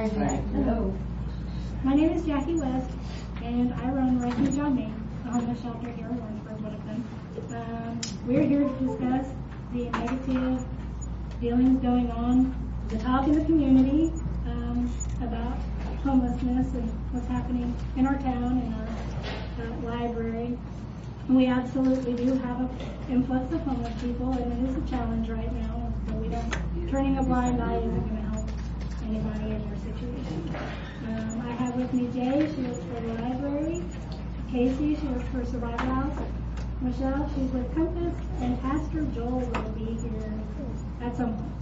Hello. My name is Jackie West, and I run Refuge on Me, a homeless shelter here in Lawrenceburg, Littleton. We're here to discuss the negative feelings going on, the talk in the community about homelessness and what's happening in our town and our library. And we absolutely do have an influx of homeless people, and it is a challenge right now. So turning a blind eye isn't going to help anybody in your situation. I have with me Jay, she works for the library. Casey, she works for Survival House. Michelle, she's with Compass, and Pastor Joel will be here at some point.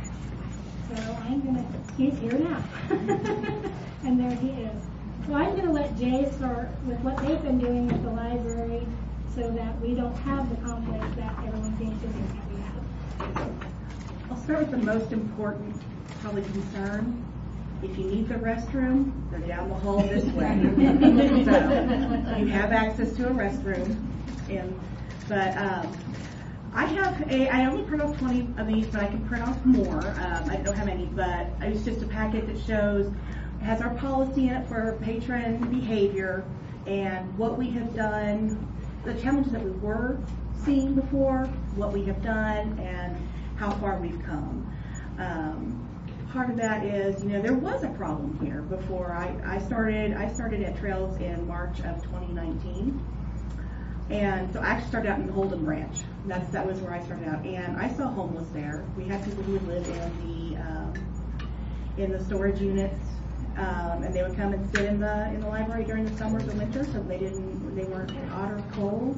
So he's here now. And there he is. So I'm going to let Jay start with what they've been doing with the library so that we don't have the conflict that everyone seems to think that we have. I'll start with the most important, probably concern. If you need the restroom, they're down the hall this way. So you have access to a restroom. I only print off 20 of these, but I can print off more. I don't have any, but it's just a packet that has our policy in it for patron behavior and what we have done, the challenges that we were seeing before, what we have done, and how far we've come. Part of that is, there was a problem here before I started at Trails in March of 2019. And so I actually started out in the Holden branch. That was where I started out. And I saw homeless there. We had people who would live in the storage units, and they would come and sit in the library during the summers and winter, so they weren't hot or cold.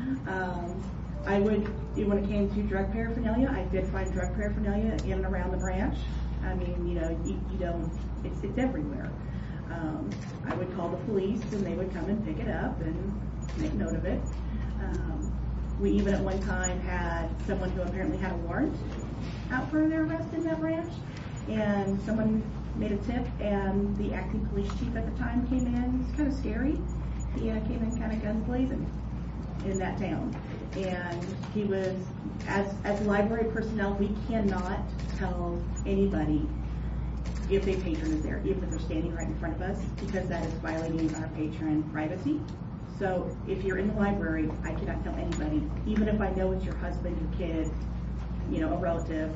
When it came to drug paraphernalia, I did find drug paraphernalia in and around the branch. I mean, it's everywhere. I would call the police, and they would come and pick it up and make note of it. We even at one time had someone who apparently had a warrant out for their arrest in that branch, and someone made a tip, and the acting police chief at the time came in. It's kind of scary. He came in kind of guns blazing in that town. And he was, as library personnel, we cannot tell anybody if a patron is there, even if they're standing right in front of us, because that is violating our patron privacy. So if you're in the library, I cannot tell anybody, even if I know it's your husband, your kid, a relative,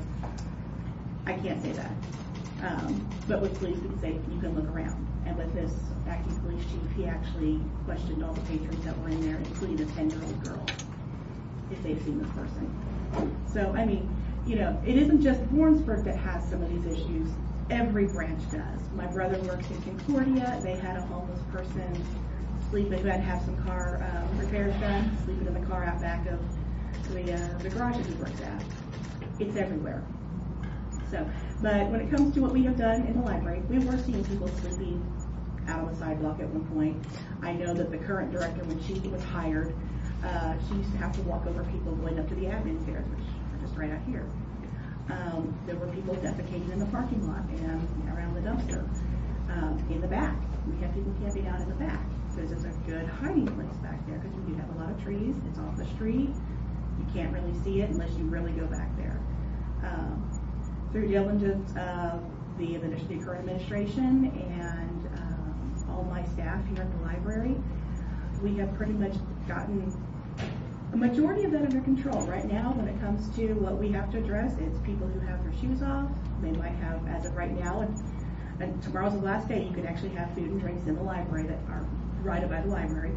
I can't say that. But with police, we can say you can look around. And with this acting police chief, he actually questioned all the patrons that were in there, including a 10-year-old girl, if they've seen this person. So, it isn't just Warrensburg that has some of these issues. Every branch does. My brother works in Concordia. They had a homeless person sleeping, who had to have some car repairs done, sleeping in the car out back of the garage that he works at. It's everywhere. So, but when it comes to what we have done in the library, we were seeing people sleeping out on the sidewalk at one point. I know that the current director, when she was hired, she used to have to walk over people going up to the admin stairs, which are just right out here. There were people defecating in the parking lot and around the dumpster. In the back, we have people camping out in the back. So it's a good hiding place back there because we do have a lot of trees. It's off the street. You can't really see it unless you really go back there. Through diligence of the current administration and all my staff here at the library, we have pretty much gotten a majority of that under control. Right now, when it comes to what we have to address, it's people who have their shoes off. They might have, as of right now, and tomorrow's the last day, you can actually have food and drinks in the library that are provided by the library.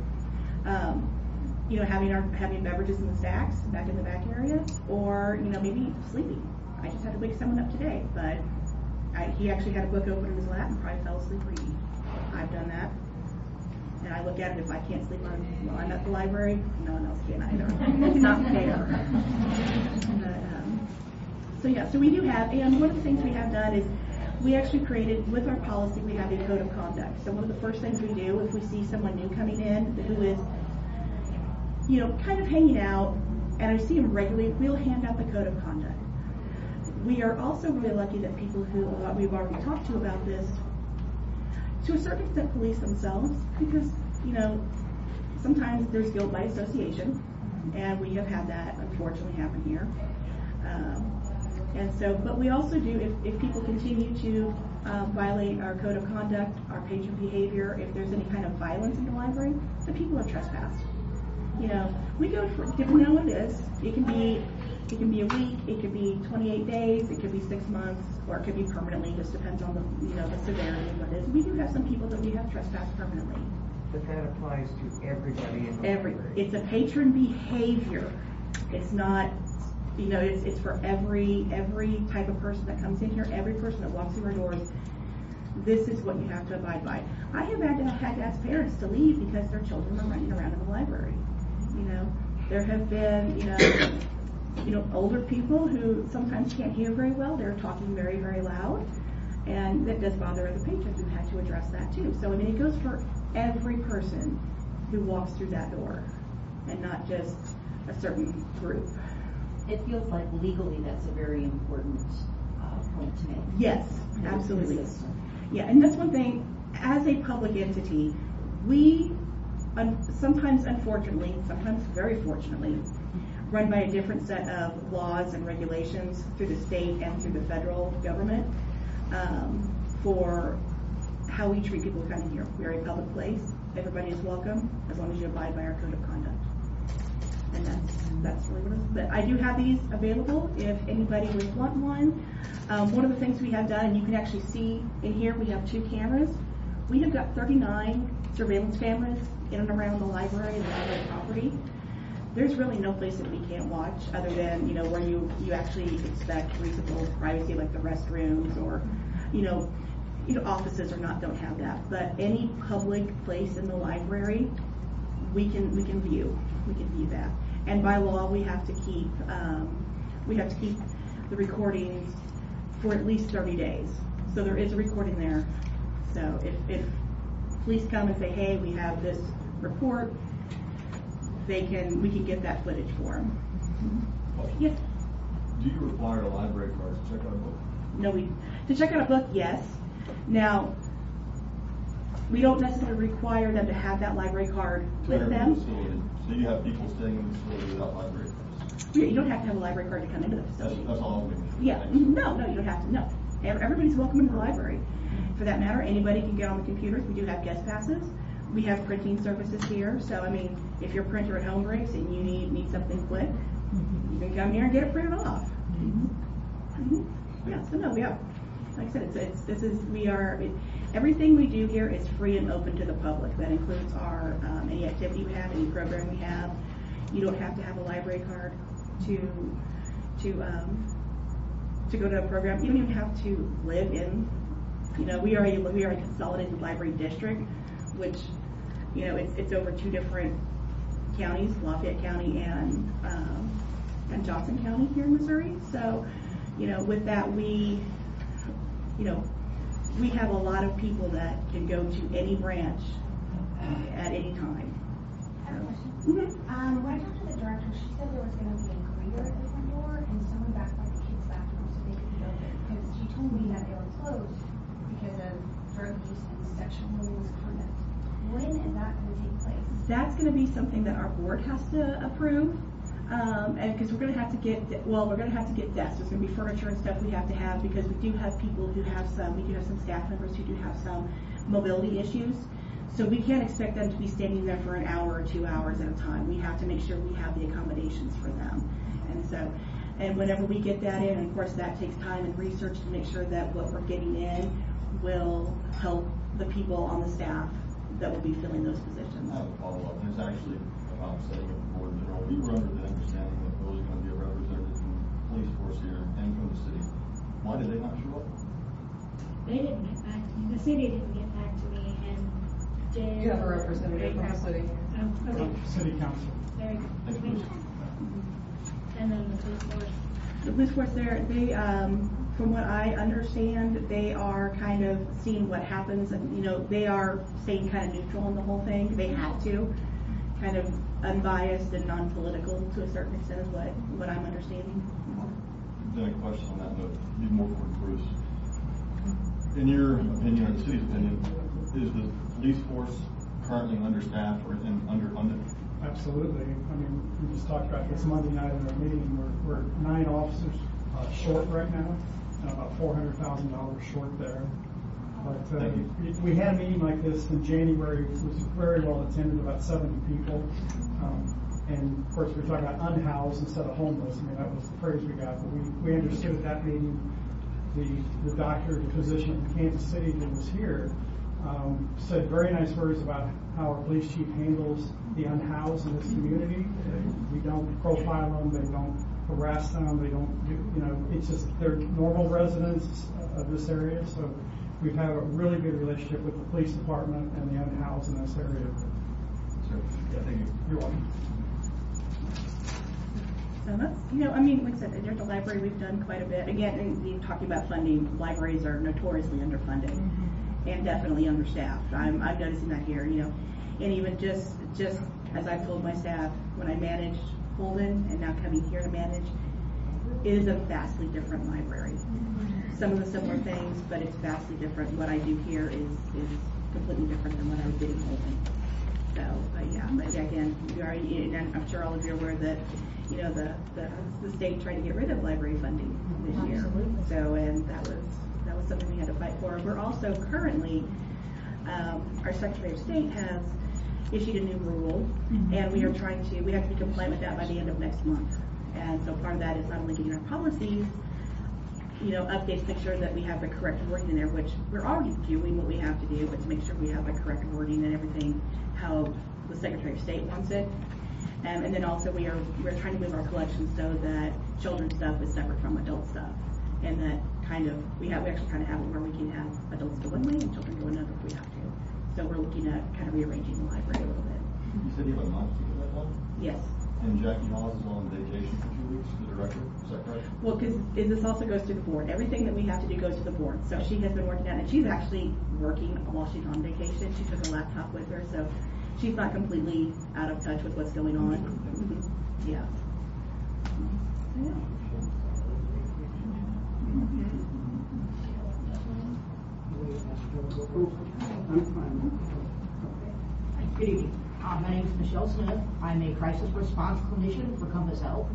Having beverages in the stacks back in the back area, or maybe sleeping. I just had to wake someone up today, but he actually had a book open in his lap and probably fell asleep reading. I've done that. And I look at it, if I can't sleep while I'm at the library, no one else can either. It's not fair. So we do have, and one of the things we have done is we actually created, with our policy, we have a code of conduct. So one of the first things we do if we see someone new coming in who is, kind of hanging out, and I see them regularly, we'll hand out the code of conduct. We are also really lucky that people who we've already talked to about this, to a certain extent, police themselves, because, sometimes there's guilt by association, and we have had that, unfortunately, happen here. And so, but we also do, if people continue to violate our code of conduct, our patron behavior, if there's any kind of violence in the library, then people are trespassed. You know, we go for, depending on what it is, it can be a week, it could be 28 days, it could be 6 months, or it could be permanently, just depends on the, the severity of what it is. We do have some people that we have trespassed permanently. But that applies to everybody in the library. It's a patron behavior. It's not, it's for every type of person that comes in here, every person that walks through our doors. This is what you have to abide by. I have had to ask parents to leave because their children are running around in the library. There have been, older people who sometimes can't hear very well. They're talking very, very loud. And that does bother other patrons. We've had to address that too. So, it goes for every person who walks through that door and not just a certain group. It feels like legally that's a very important point to make. Yes, absolutely. Yeah, and that's one thing, as a public entity, we sometimes unfortunately, sometimes very fortunately, run by a different set of laws and regulations through the state and through the federal government for how we treat people who come in here. We're a public place. Everybody is welcome as long as you abide by our code of conduct. And that's really what it is. But I do have these available if anybody would want one. One of the things we have done, and you can actually see in here, we have 2 cameras. We have got 39 surveillance cameras in and around the library and the library property. There's really no place that we can't watch other than, where you actually expect reasonable privacy, like the restrooms or, offices don't have that. But any public place in the library, we can view that. And by law, we have to keep the recordings for at least 30 days. So there is a recording there. So if police come and say, hey, we have this report, we can get that footage for them. Question. Yes. Do you require a library card to check out a book? No, to check out a book, yes. Now, we don't necessarily require them to have that library card with them. So you have people staying in the facility without library cards? You don't have to have a library card to come into the facility. That's all I'm thinking. Yeah, no, you don't have to, no. Everybody's welcome into the library. For that matter, anybody can get on the computers. We do have guest passes. We have printing services here. So, if your printer at home breaks and you need something quick, you can come here and get it printed off. Yeah, so no, we are. Like I said, everything we do here is free and open to the public. That includes our, any activity we have, any program we have. You don't have to have a library card to go to a program. You don't even have to live in, we are a consolidated library district, which, it's over 2 different counties, Lafayette County and Johnson County here in Missouri. So, with that, we have a lot of people that can go to any branch at any time. I have a question. Mm-hmm. When I talked to the director, she said there was going to be a greeter at the front door and someone back by the kids' bathroom so they could be open. Because she told me that they were closed because of drug use and sexual misconduct. When is that going to take place? That's going to be something that our board has to approve. And because we're going to have to get desks. There's going to be furniture and stuff we have to have because we do have people who have we do have some staff members who do have some mobility issues. So we can't expect them to be standing there for an hour or 2 hours at a time. We have to make sure we have the accommodations for them. And whenever we get that in, and of course that takes time and research to make sure that what we're getting in will help the people on the staff that will be filling those positions. I have a follow-up, and it's actually about setting up the board in general. We were under the understanding that there was going to be a representative from the police force here and from the city. Why did they not show up? They didn't get back to me. The city didn't get back to me, and Jay. You have a representative from the city. Okay. City council. There you go. Thank you. And then the police force. The police force there, they, from what I understand, they are kind of seeing what happens, and they are staying kind of neutral in the whole thing. They have to, kind of unbiased and non-political to a certain extent, is what I'm understanding. Then a question on that note, be more for Bruce. In your opinion, or the city's opinion, is the police force currently understaffed or underfunded? Absolutely. We just talked about this Monday night in our meeting. We're 9 officers short right now, about $400,000 short there. But Thank you. we had a meeting like this in January. It was very well attended, about 70 people. And of course, we were talking about unhoused instead of homeless. I mean, that was the phrase we got. But we understood at that meeting, the doctor, the physician from Kansas City that was here, said very nice words about how our police chief handles the unhoused in this community. We don't profile them, they don't harass them, they don't do, it's just they're normal residents of this area. So we've had a really good relationship with the police department and the unhoused in this area. Sure. Yeah, thank you. You're welcome. So that's, like I said, there's a library, we've done quite a bit. Again, and talking about funding, libraries are notoriously underfunded and definitely understaffed. I'm noticing that here, and even just as I've told my staff, when I managed Holden and now coming here to manage, it is a vastly different library. Some of the similar things, but it's vastly different. What I do here is completely different than what I did in Holden. So, but again, and I'm sure all of you are aware that, the state tried to get rid of library funding this year. So, and that was something we had to fight for. We're also currently, our Secretary of State has issued a new rule, and we have to be compliant with that by the end of next month. And so part of that is not only getting our policies, updates to make sure that we have the correct wording in there, which we're already doing what we have to do, but to make sure we have the correct wording and everything, how the Secretary of State wants it. And then also we're trying to move our collection so that children's stuff is separate from adult stuff. And that we actually kind of have it where we can have adults go one way and children go another if we have to. So we're looking at kind of rearranging the library a little bit. You said you have a non-speaker that one? Yes. And Jackie Hollis is on vacation for 2 weeks, the director, is that correct? Well, because this also goes to the board. Everything that we have to do goes to the board. So she has been working on it. She's actually working while she's on vacation. She took a laptop with her, so she's not completely out of touch with what's going on. Yeah. Good evening. My name is Michelle Smith. I'm a crisis response clinician for Compass Health.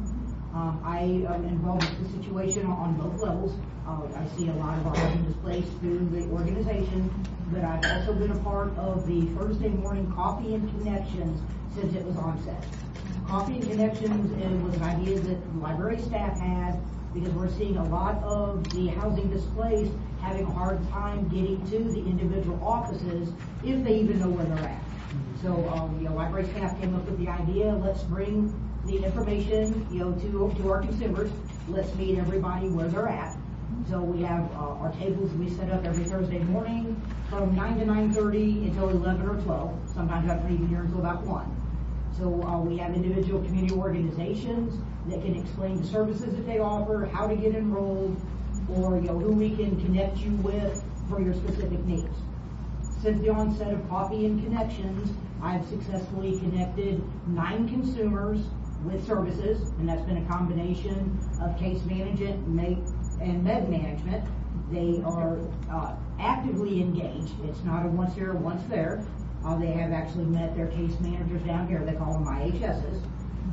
I am involved with the situation on both levels. I see a lot of our housing displaced through the organization, but I've also been a part of the Thursday morning Coffee and Connections since it was onset. Coffee and Connections was an idea that library staff had because we're seeing a lot of the housing displaced having a hard time getting to the individual offices if they even know where they're at. So library staff came up with the idea, let's bring the information to our consumers. Let's meet everybody where they're at. So we have our tables we set up every Thursday morning from 9 to 9:30 until 11 or 12. Sometimes I'm even here until about 1. So we have individual community organizations that can explain the services that they offer, how to get enrolled, or who we can connect you with for your specific needs. Since the onset of Coffee and Connections, I've successfully connected 9 consumers with services, and that's been a combination of case management and med management. They are actively engaged. It's not a once here, once there. They have actually met their case managers down here. They call them IHSs.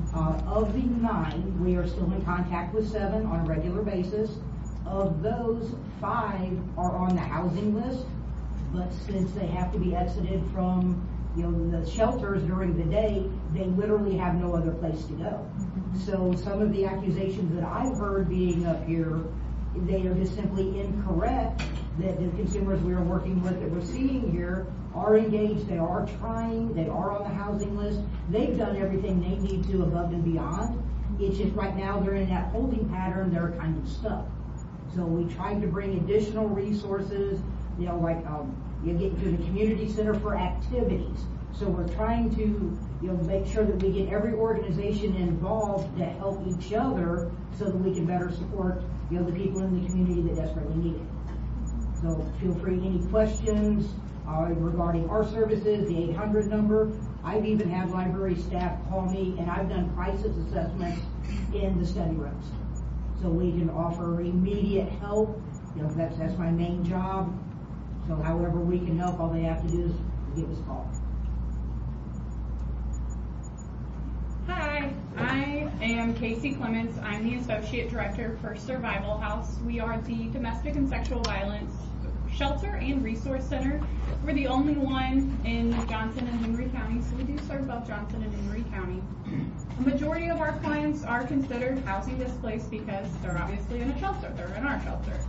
Of the 9, we are still in contact with 7 on a regular basis. Of those, 5 are on the housing list, but since they have to be exited from the shelters during the day, they literally have no other place to go. So some of the accusations that I've heard being up here, they are just simply incorrect, that the consumers we are working with that we're seeing here are engaged, they are trying, they are on the housing list, they've done everything they need to above and beyond. It's just right now they're in that holding pattern, they're kind of stuck. So we tried to bring additional resources, you get to the community center for activities. So we're trying to, make sure that we get every organization involved to help each other so that we can better support, the people in the community that desperately need it. So feel free, any questions regarding our services, the 800 number. I've even had library staff call me, and I've done crisis assessments in the study rooms. So we can offer immediate help. That's my main job. So however we can help, all they have to do is give us a call. Hi, I am Casey Clements. I'm the Associate Director for Survival House. We are the domestic and sexual violence shelter and resource center. We're the only one in Johnson and Henry County, so we do serve both Johnson and Henry County. The majority of our clients are considered housing displaced because they're obviously in a shelter. They're in our shelter.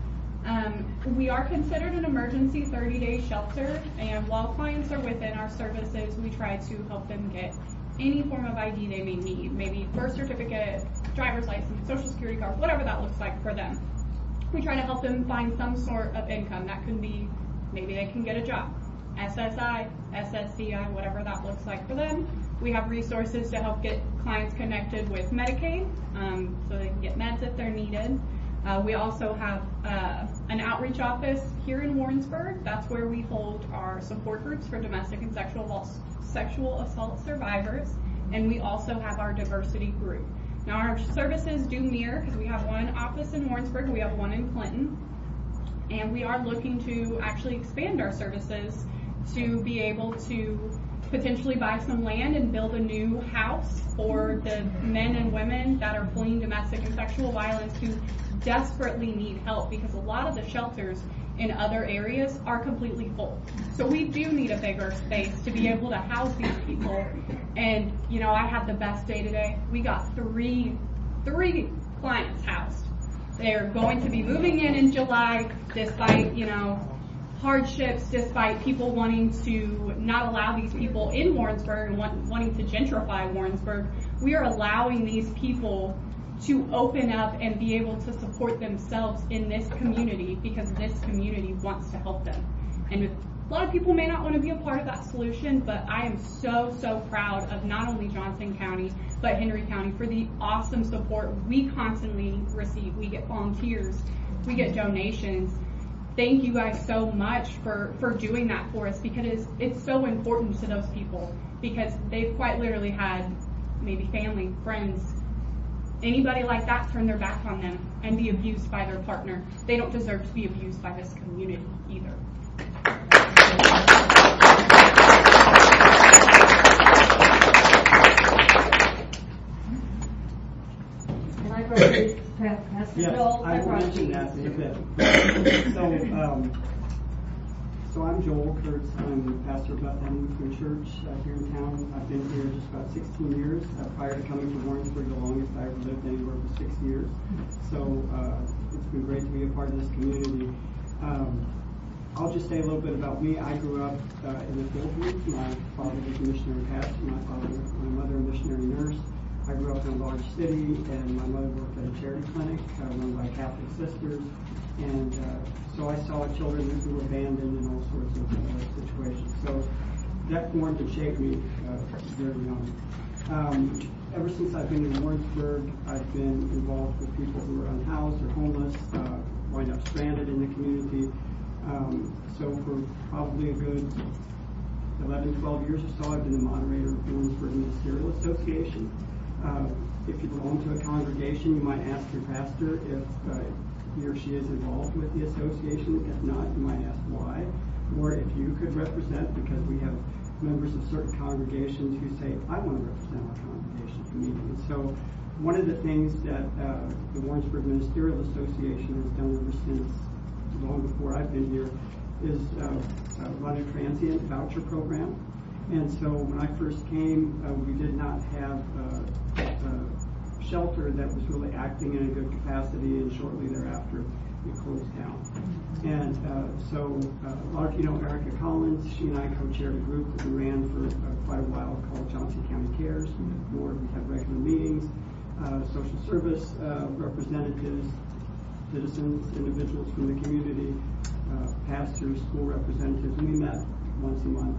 We are considered an emergency 30-day shelter, and while clients are within our services, we try to help them get any form of ID they may need, maybe birth certificate, driver's license, social security card, whatever that looks like for them. We try to help them find some sort of income. That could be, maybe they can get a job, SSI, SSDI, whatever that looks like for them. We have resources to help get clients connected with Medicaid, so they can get meds if they're needed. We also have an outreach office here in Warrensburg. That's where we hold our support groups for domestic and sexual assault survivors, and we also have our diversity group. Now our services do mirror because we have one office in Warrensburg, we have one in Clinton, and we are looking to actually expand our services to be able to potentially buy some land and build a new house for the men and women that are fleeing domestic and sexual violence who desperately need help, because a lot of the shelters in other areas are completely full. So we do need a bigger space to be able to house these people. And, you know, I had the best day today. We got three clients housed. They're going to be moving in July, despite, you know, hardships, despite people wanting to not allow these people in Warrensburg and wanting to gentrify Warrensburg. We are allowing these people to open up and be able to support themselves in this community because this community wants to help them. And a lot of people may not want to be a part of that solution, but I am so, so proud of not only Johnson County, but Henry County for the awesome support we constantly receive. We get volunteers, we get donations. Thank you guys so much for doing that for us, because it's so important to those people, because they've quite literally had maybe family, friends, anybody like that turn their back on them and be abused by their partner. They don't deserve to be abused by this community either. Can I probably pass the bill? I will mention that in a bit. So I'm Joel Kurtz. I'm the pastor of Bethlehem Lutheran Church here in town. I've been here just about 16 years. Prior to coming to Warrensburg, the longest I ever lived anywhere was 6 years. So it's been great to be a part of this community. I'll just say a little bit about me. I grew up in the Philippines. My father was a missionary pastor. My mother a missionary nurse. I grew up in a large city, and my mother worked at a charity clinic run by Catholic sisters. And so I saw children who were abandoned in all sorts of situations. So that formed and shaped me very young. Ever since I've been in Warrensburg, I've been involved with people who are unhoused or homeless, wind up stranded in the community. So for probably a good 11, 12 years or so, I've been the moderator of the Warrensburg Ministerial Association. If you belong to a congregation, you might ask your pastor if he or she is involved with the association. If not, you might ask why. Or if you could represent, because we have members of certain congregations who say, I want to represent our congregation at the meeting. And so one of the things that the Warrensburg Ministerial Association has done ever since, long before I've been here, is run a transient voucher program. And so when I first came, we did not have a shelter that was really acting in a good capacity, and shortly thereafter it closed down. And so a lot of you know Erica Collins. She and I co-chaired a group that we ran for quite a while called Johnson County Cares. We have regular meetings, social service representatives, citizens, individuals from the community, pastors, school representatives. We met once a month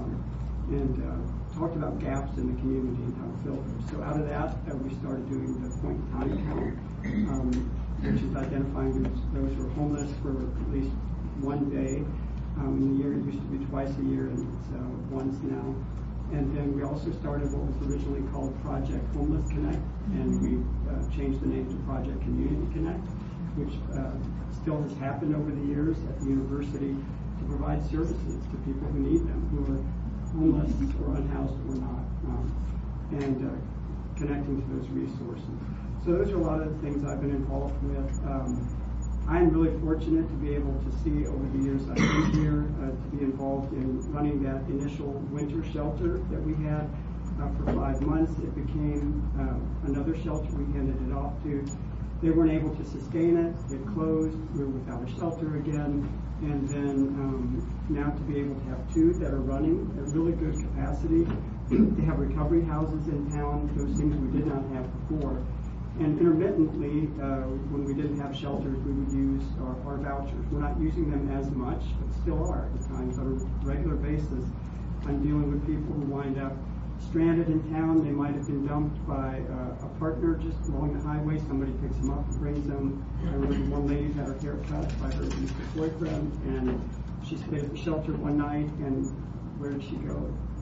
and talked about gaps in the community and how to fill them. So out of that, we started doing the point in time count, which is identifying those who are homeless for at least one day. In the year, it used to be twice a year, and it's once now. And then we also started what was originally called Project Homeless Connect, and we changed the name to Project Community Connect, which still has happened over the years at the university to provide services to people who need them, who are homeless or unhoused or not. And connecting to those resources. So those are a lot of the things I've been involved with. I'm really fortunate to be able to see over the years I've been here, to be involved in running that initial winter shelter that we had for 5 months. It became another shelter we handed it off to. They weren't able to sustain it. It closed. We were without a shelter again. And then now to be able to have 2 that are running at really good capacity. They have recovery houses in town, those things we did not have before. And intermittently, when we didn't have shelters, we would use our vouchers. We're not using them as much, but still are at times. On a regular basis, I'm dealing with people who wind up stranded in town. They might have been dumped by a partner just along the highway. Somebody picks them up and brings them. I remember one lady had her hair cut by her boyfriend, and she stayed at the shelter one night, and where did she go?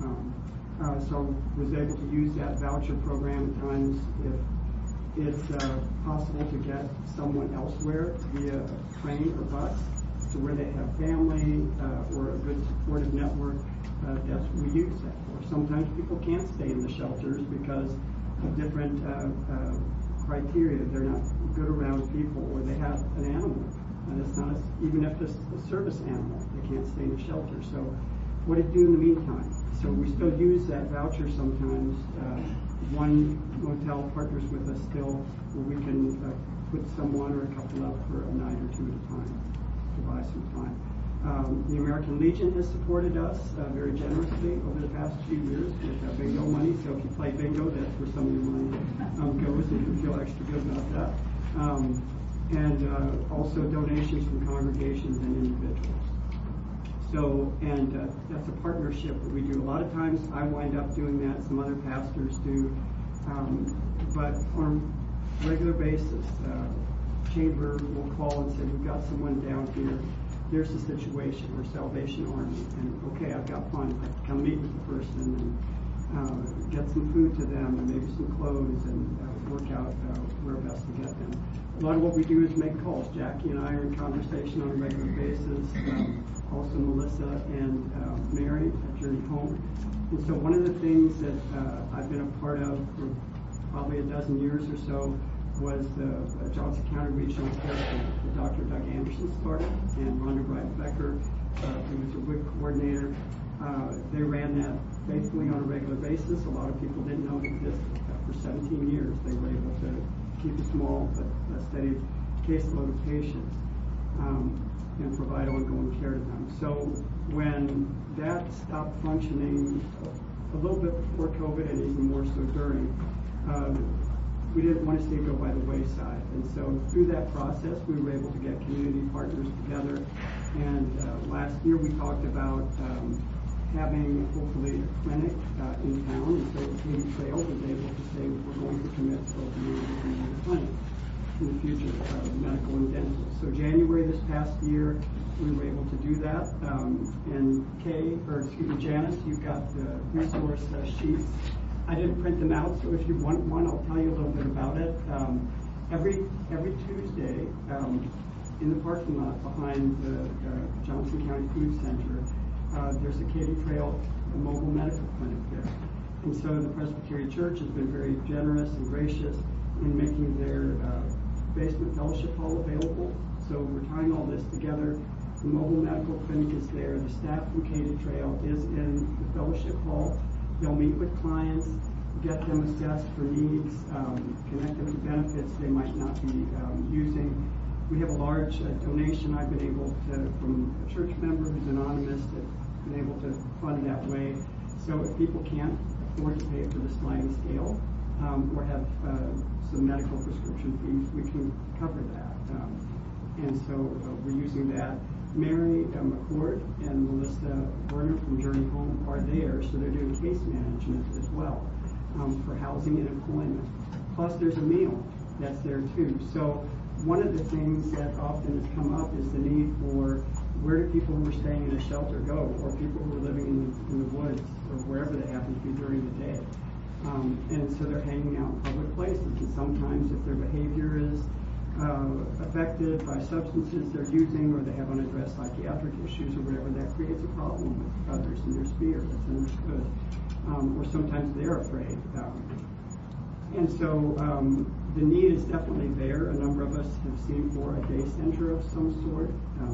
So was able to use that voucher program at times if it's possible to get someone elsewhere via train or bus to where they have family or a good supportive network. That's what we use that for. Sometimes people can't stay in the shelters because of different criteria. They're not good around people, or they have an animal. And it's not even if it's a service animal, they can't stay in the shelter. So what do you do in the meantime? So we still use that voucher sometimes. One motel partners with us still, where we can put someone or a couple up for a night or 2 at a time to buy some time. The American Legion has supported us very generously over the past few years with bingo money. So if you play bingo, that's where some of your money goes, and you feel extra good about that. And also donations from congregations and individuals. So, and that's a partnership that we do. A lot of times I wind up doing that, some other pastors do. But on a regular basis, Chamber will call and say, we've got someone down here. Here's the situation. We're Salvation Army. And okay, I've got funds. I can come meet with the person and get some food to them and maybe some clothes and work out where best to get them. A lot of what we do is make calls. Jackie and I are in conversation on a regular basis. Also Melissa and Mary at Journey Home. And so one of the things that I've been a part of for probably a dozen years or so was the Johnson County Regional Care Center that Dr. Doug Anderson started, and Rhonda Breitenbecker, who was a WIC coordinator. They ran that faithfully on a regular basis. A lot of people didn't know it existed. For 17 years, they were able to keep a small but steady caseload of patients. And provide ongoing care to them. So when that stopped functioning a little bit before COVID and even more so during, we didn't want to see it go by the wayside. And so through that process, we were able to get community partners together. And last year we talked about having hopefully a clinic in town. And so Katie Trail was able to say we're going to commit to opening a clinic in the future, medical and dental. So January this past year, we were able to do that. And Janice, you've got the resource sheets. I didn't print them out, so if you want one, I'll tell you a little bit about it. Every Tuesday, in the parking lot behind the Johnson County Food Center, there's a Katy Trail mobile medical clinic there. And so the Presbyterian Church has been very generous and gracious in making their basement fellowship hall available. So we're tying all this together. The mobile medical clinic is there. The staff from Katy Trail is in the fellowship hall. They'll meet with clients, get them assessed for needs, connect them to benefits they might not be using. We have a large donation I've been able to, from a church member who's anonymous, that's been able to fund that way. So if people can't afford to pay for the sliding scale, or have some medical prescription fees, we can cover that. And so we're using that. Mary McCord and Melissa Werner from Journey Home are there, so they're doing case management as well for housing and employment. Plus there's a meal that's there too. So one of the things that often has come up is the need for where do people who are staying in a shelter go, or people who are living in the woods or wherever they happen to be during the day. And so they're hanging out in public places, and sometimes if their behavior is affected by substances they're using, or they have unaddressed psychiatric issues or whatever, that creates a problem with others in their sphere. That's understood. Or sometimes they're afraid. And so the need is definitely there. A number of us have seen for a day center of some sort.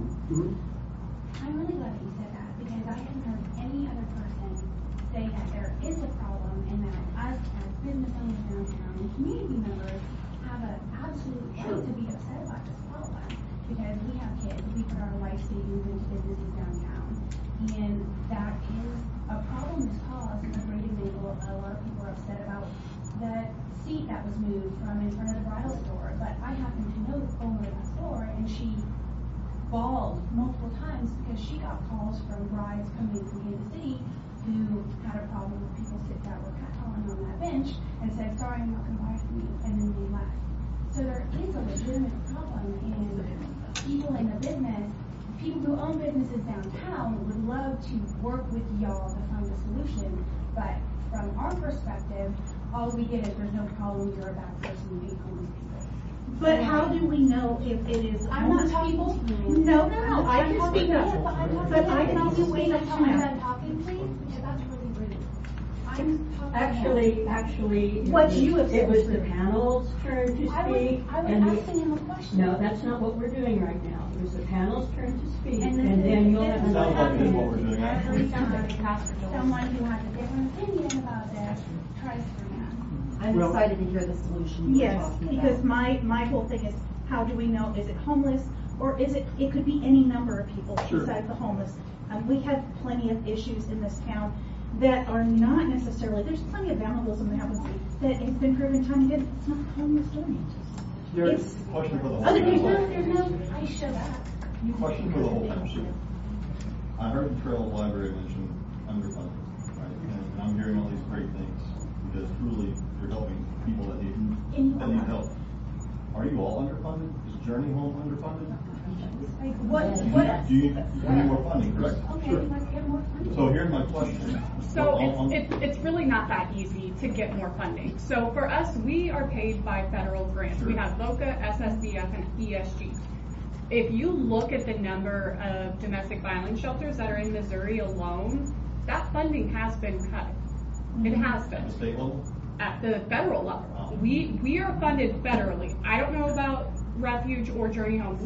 I'm really glad that you said that, because I haven't heard any other person say that there is a problem and that us as business owners downtown and community members have an absolute right to be upset about this problem, because we have kids, we put our life savings into businesses downtown, and that is a problem that's caused. A great example, a lot of people are upset about the seat that was moved from in front of the bridal store, but I happen to know the owner of that store, and she bawled multiple times because she got calls from brides coming from Kansas City who had a problem with people that were catcalling on that bench and said, sorry, I'm not going to buy from you, and then they left. So there is a legitimate problem, and people in the business, people who own businesses downtown would love to work with y'all to find a solution, but from our perspective, all we get is there's no problem, you're a bad person, you hate homeless people. But how do we know if it is I'm not homeless talking people? to you. No, I can speak up. But I can also wait speak up until too I'm now. done talking, please, because that's really rude. I'm talking. Actually, What you have it was said. the panel's turn to I speak. was and the- asking him a question. No, that's not what we're doing right now. It was the panel's turn to speak, And and this then is- you'll this have is Sounds like this is what we're happens doing, actually. every time someone who has a different opinion about this tries to remand. I'm Well- excited to hear the solution you were Yes, talking because about. my whole thing is, how do we know, is it homeless, or is it could be any number of people Sure. besides the homeless. We have plenty of issues in this town that are not necessarily, there's plenty of vandalism that happens that has been proven time and again, it's not homeless doing it. There's- It's Question for the whole other council. people. There's no, I show that. Question for the whole council. I heard the Trail Library mention underfunding, right? And I'm hearing all these great things because truly you're helping people that need help. Are you all underfunded? Is Journey Home underfunded? What? Do you need more funding, correct? Okay, let's get more funding. So here's my question. So Well, it's really not that easy to get more funding. So for us, we are paid by federal grants. We Sure. have VOCA, SSDF, and ESG. If you look at the number of domestic violence shelters that are in Missouri alone, that funding has been cut. It has been. At the state level? At the federal level. Wow. We are funded federally. I don't know about Refuge or Journey Home.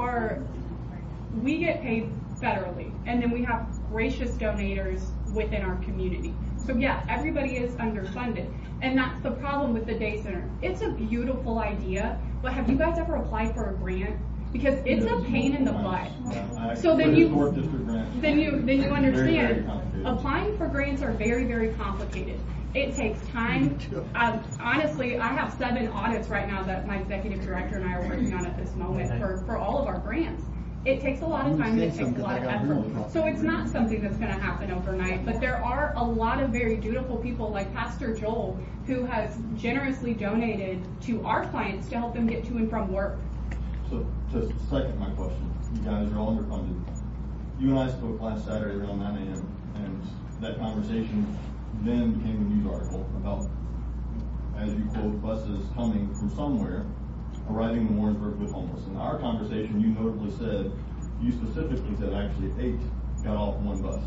We get paid federally, and then we have gracious donators within our community. So yeah, everybody is underfunded, and that's the problem with the day center. It's a beautiful idea, but have you guys ever applied for a grant? Because it's a pain in the butt. So then you understand, very complicated. applying for grants are very, very complicated. It takes time. Honestly, I have 7 audits right now that my executive director and I are working on at this moment for all of our grants. It takes a lot of time and it takes a lot of effort. So it's not something that's going to happen overnight, but there are a lot of very dutiful people like Pastor Joel who has generously donated to our clients to help them get to and from work. So to second my question, you guys are all underfunded. You and I spoke last Saturday around 9 a.m. and that conversation then became a news article about, as you quote, buses coming from somewhere, arriving in Warrensburg with homeless. In our conversation, you notably said, you specifically said actually 8 got off one bus.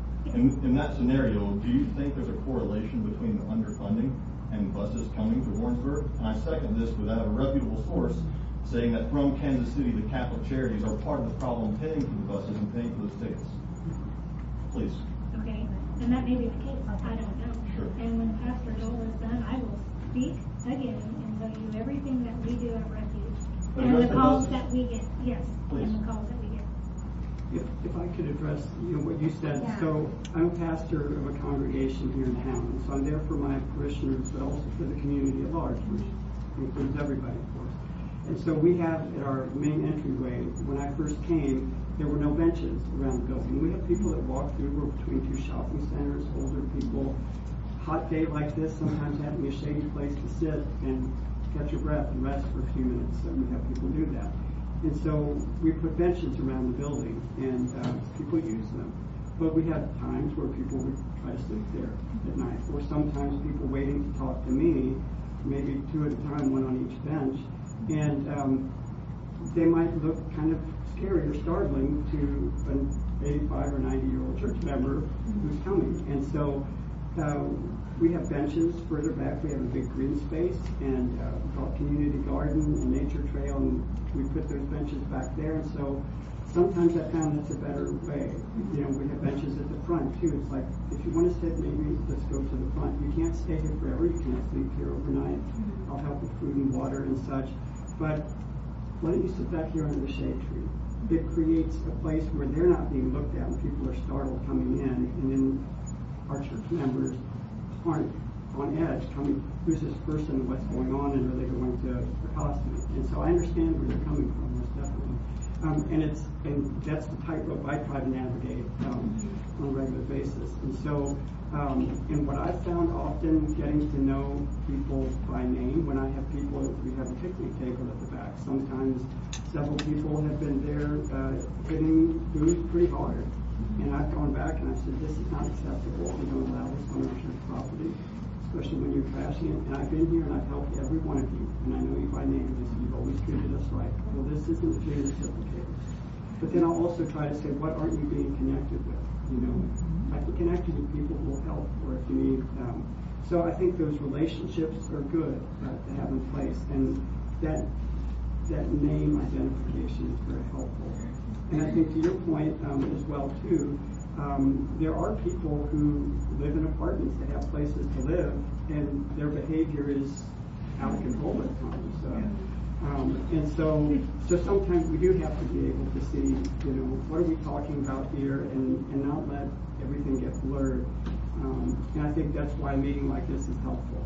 In that scenario, do you think there's a correlation between the underfunding and buses coming to Warrensburg? And I second this with I have a reputable source saying that from Kansas City, the Catholic Charities are part of the problem paying for the buses and paying for those tickets. Please. Okay, and that may be the case, I don't know. Sure. And when Pastor Joel is done, I will speak again and tell you everything that we do at Refuge. But And address the the calls buses. that we get, yes, Please. and the calls that we get. If I could address, what you said. Yeah. So I'm a pastor of a congregation here in town, and so I'm there for my parishioners, but also for the community at large, which includes everybody, of course. And so we have at our main entryway, when I first came, there were no benches around the building. We have people that walk through, we're between 2 shopping centers, older people. Hot day like this, sometimes having a shady place to sit and catch your breath and rest for a few minutes. So we have people do that. And so we put benches around the building, and people use them. But we had times where people would try to sleep there at night, or sometimes people waiting to talk to me, maybe 2 at a time, 1 on each bench. And they might look kind of scary or startling to an 85 or 90-year-old church member who's coming. And so We have benches further back. We have a big green space and we call it community garden and nature trail, and we put those benches back there. And so sometimes I found that's a better way. We have benches at the front too. It's like, if you want to sit, maybe let's go to the front. You can't stay here forever. You can't sleep here overnight. I'll help with food and water and such. But why don't you sit back here under the shade tree? It creates a place where they're not being looked at and people are startled coming in, and then our church members aren't on edge coming, who's this person, what's going on, and are they going to accost me? And so I understand where they're coming from, most definitely. And that's the tightrope I try to navigate on a regular basis. And so, and what I've found often getting to know people by name, when I have people, we have a picnic table at the back. Sometimes several people have been there hitting booze pretty hard. And I've gone back and I said, this is not acceptable. We don't allow this on our church property, especially when you're crashing it. And I've been here and I've helped every one of you. And I know you by name because you've always treated us right. Well, this isn't being reciprocated. But then I'll also try to say, what aren't you being connected with? I can connect you with people who will help, or if you need. So I think those relationships are good to have in place. And that name identification is very helpful. And I think to your point as well too, there are people who live in apartments that have places to live, and their behavior is out of control at times. And so sometimes we do have to be able to see, what are we talking about here, and not let everything get blurred. And I think that's why a meeting like this is helpful.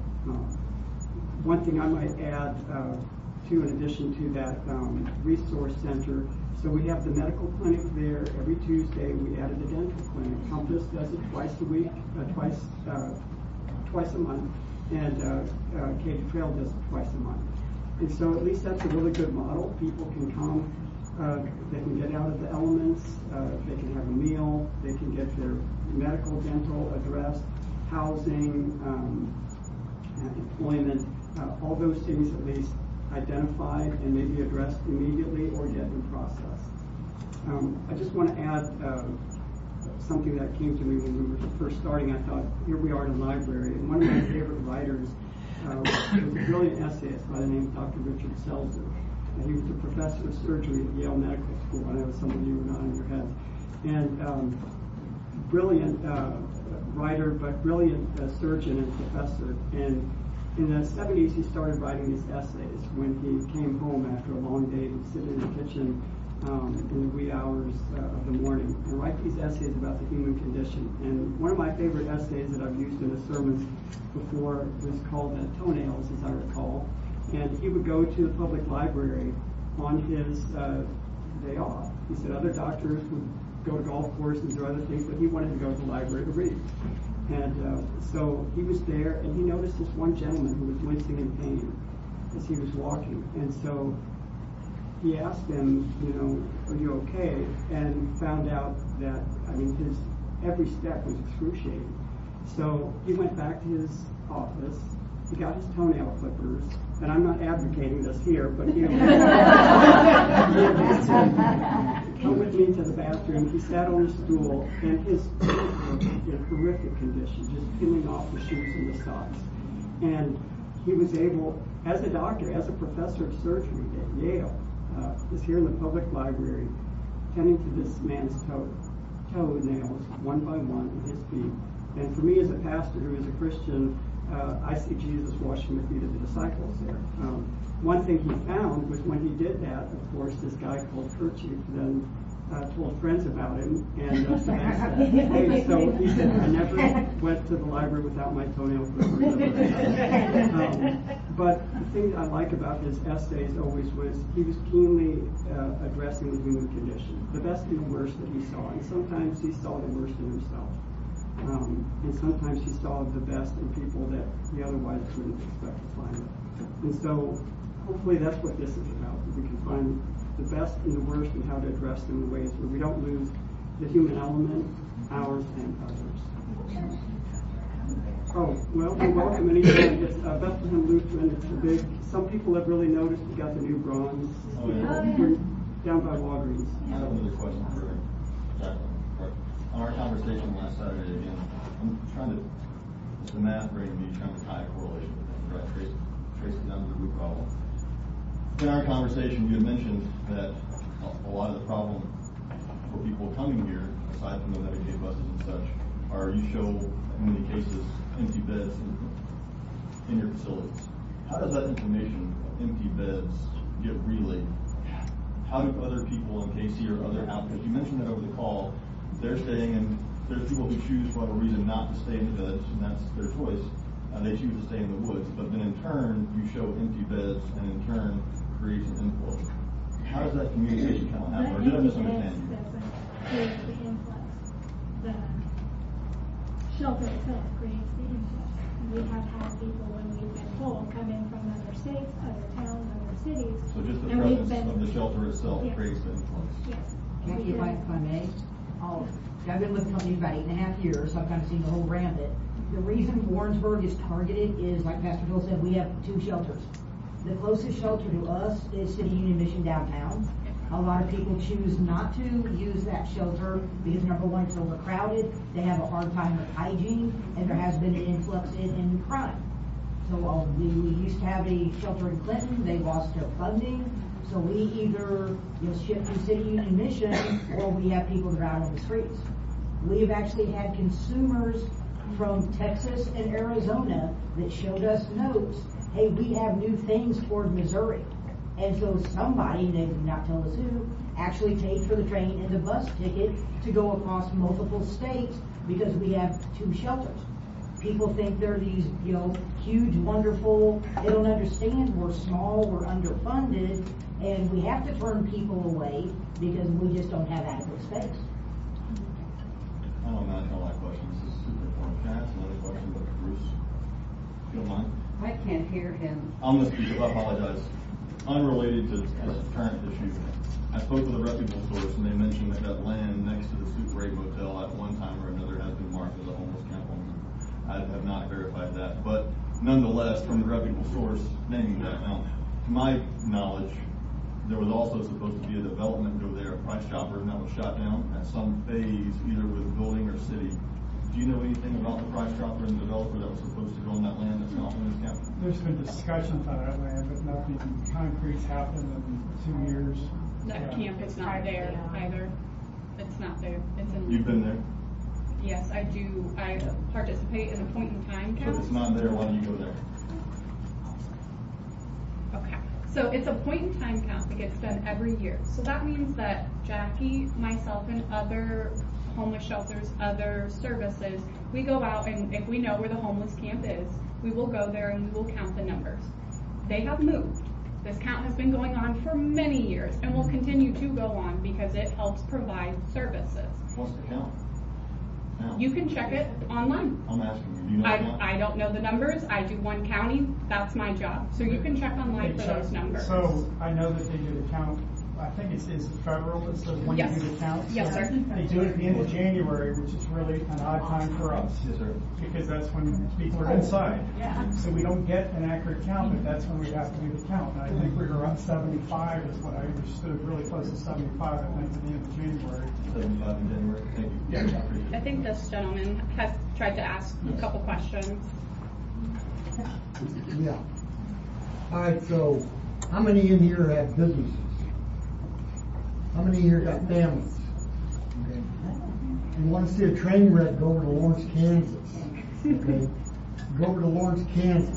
One thing I might add in addition to that resource center. So we have the medical clinic there every Tuesday. We added a dental clinic. Compass does it twice a week, twice a month, and Cajun Trail does it twice a month. And so at least that's a really good model. People can come, they can get out of the elements, they can have a meal, they can get their medical, dental addressed, housing, employment, all those things at least identified and maybe addressed immediately or get in process. I just want to add something that came to me when we were first starting. I thought, here we are in a library, and one of my favorite writers was a brilliant essayist by the name of Dr. Richard Selzer. He was a professor of surgery at Yale Medical School. I know some of you were nodding your heads. And brilliant writer, but brilliant surgeon and professor. And in the 70s, he started writing his essays when he came home after a long day. He'd sit in the kitchen in the wee hours of the morning and write these essays about the human condition. And one of my favorite essays that I've used in a sermon before was called Toenails, as I recall. And he would go to the public library on his day off. He said other doctors would go to golf courses or other things, but he wanted to go to the library to read. And so he was there, and he noticed this one gentleman who was wincing in pain as he was walking. And so he asked him, are you okay? And found out that, his every step was excruciating. So he went back to his office. He got his toenail clippers, and I'm not advocating this here, but he come with me to the bathroom. He sat on a stool, and his feet were in horrific condition, just peeling off the shoes and the socks. And he was able, as a doctor, as a professor of surgery at Yale, was here in the public library, tending to this man's toenails one by one in his feet. And for me as a pastor who is a Christian, I see Jesus washing the feet of the disciples there. One thing he found was when he did that, of course, this guy called Kerchief then told friends about him, and so he said, I never went to the library without my toenail clippers. But the thing that I like about his essays always was he was keenly addressing the human condition, the best and the worst that he saw, and sometimes he saw the worst in himself. And sometimes he saw the best in people that he otherwise wouldn't expect to find. And so hopefully that's what this is about. We can find the best and the worst and how to address them in ways where we don't lose the human element, ours and others. Oh, well, you're welcome anytime. It's Bethlehem Lutheran. It's a big, some people have really noticed we got the new bronze. Oh, yeah. We're down by Walgreens. I have another question for Jacqueline. On our conversation last Saturday, again, I'm trying to, I don't want to say, I don't want to put words in your mouth, but I'm trying to get a sense of, It's the math brain me trying to tie a correlation with things, right? Trace it down to the root problem. In our conversation, you had mentioned that a lot of the problem for people coming here, aside from the Medicaid buses and such, are you show, in many cases, empty beds in your facilities. How does that information of empty beds get relayed? How do other people in KC or other outfits, you mentioned that over the call, they're staying in, there's people who choose for whatever reason not to stay in the beds, and that's their choice. They choose to stay in the woods, but then in turn, you show empty beds, and in turn, creates an inflow. How does that communication kind of happen, or did I misunderstand you? Creates the influx. The shelter itself creates the influx. We have had people, when we've been told, come in from other states, other towns, other cities. So just the and we've presence been, of the shelter itself yes. creates the influx. Yes. Jackie, if I may, I've been with the company about 8.5 years, so I've kind of seen the whole gambit. The reason Warrensburg is targeted is, like Pastor Phil said, we have 2 shelters. The closest shelter to us is City Union Mission downtown. A lot of people choose not to use that shelter because, number one, it's overcrowded, they have a hard time with hygiene, and there has been an influx in crime. So we used to have a shelter in Clinton, they lost their funding, so we either ship to City Union Mission or we have people that are out on the streets. We've actually had consumers from Texas and Arizona that showed us notes, hey, we have new things toward Missouri. And so somebody, they did not tell us who, actually paid for the train and the bus ticket to go across multiple states because we have 2 shelters. People think they're these, huge, wonderful, they don't understand we're small, we're underfunded, and we have to turn people away because we just don't have adequate space. I don't know all my questions. This is super important. Can I ask another question, but Bruce, if you don't mind? I can't hear him. I'm going to speak up. I apologize. Unrelated to this current issue, I spoke with a reputable source, and they mentioned that land next to the Super 8 Motel at one time or another has been marked as a homeless camp only. I have not verified that, but nonetheless, from the reputable source naming that. Now, to my knowledge, there was also supposed to be a development go there, a Price Chopper, and that was shot down at some phase, either with building or city. Do you know anything about the Price Chopper and the developer that was supposed to go on that land that's not homeless camp? There's been discussions on that land, but nothing concrete's happened in 2 years. That camp is not there either. It's not there. It's in. You've been there? Yes, I do. I participate in a point in time So count. if it's not there, why do you go there? Okay. So it's a point in time count that gets done every year. So that means that Jackie, myself, and other homeless shelters, other services, we go out, and if we know where the homeless camp is, we will go there and we will count the numbers. They have moved. This count has been going on for many years and will continue to go on because it helps provide services. What's the count? You can check it online. I'm asking you. Do you know the count? I don't know the numbers. I do one county. That's my job. So you can check online for those numbers. So I know that they do the count. I think it's federal that says when Yes. you do the count. Yes, sir. They do it at the end of January, which is really an odd time for us. Yes, sir. Because that's when people are inside. Yeah. So we don't get an accurate count, but that's when we have to do the count. And I think we were around 75 is what I understood, really close to 75, I think, at the end of January. 75 in January. Thank you. Yeah. I appreciate it. I think this gentleman has tried to ask a couple questions. Yeah. All right, so how many in here have businesses? How many here got families? Okay. You want to see a train wreck, go over to Lawrence, Kansas. Okay. Go over to Lawrence, Kansas.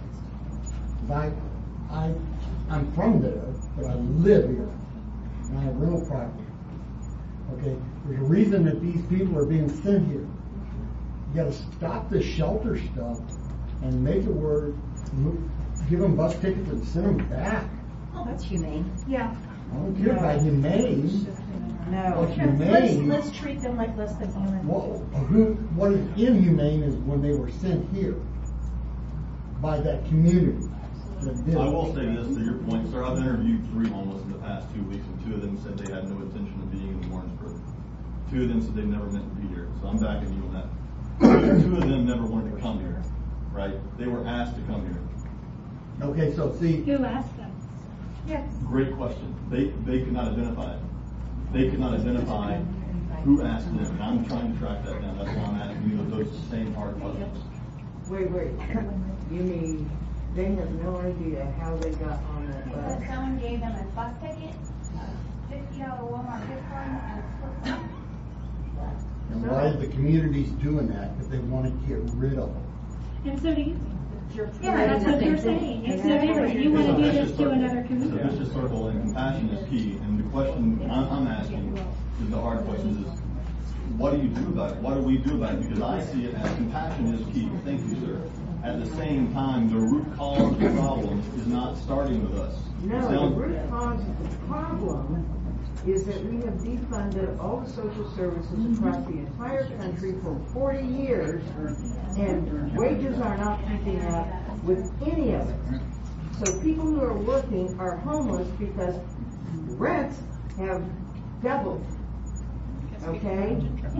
I'm from there, but I live here. And I have rental property. Okay. There's a reason that these people are being sent here. You got to stop this shelter stuff and make it where give them bus tickets and send them back. Oh, that's humane. Yeah. I don't care about humane. No. What's humane? Let's treat them like less than human. What is inhumane is when they were sent here by that community. I will say this to your point, sir. I've interviewed 3 homeless in the past 2 weeks, and 2 of them said they had no intention of being in Warrensburg. 2 of them said they never meant to be here. So I'm backing you on that. 2 of them never wanted to come here, right? They were asked to come here. Okay, so see. Who asked them? Yes. Great question. They could not identify it. They could not identify who asked them, and I'm trying to track that down. That's why I'm asking you those same hard questions. Wait, you mean, they have no idea how they got on that Because bus? someone gave them a bus ticket, a $50 Walmart gift card, and a flip phone. And why is the community's doing that? If they want to get rid of them. And so do you. Yeah, That's what you're saying. It's no different. You want to do this to another So community. vicious circle and compassion is key, and the question I'm asking is the hard questions is, what do you do about it? What do we do about it? Because I see it as compassion is key. Thank you, sir. At the same time, the root cause of the problem is not starting with us. No, the root cause of the problem is that we have defunded all the social services across the entire country for 40 years, and wages are not keeping up with any of it. So people who are working are homeless because rents have doubled. Okay?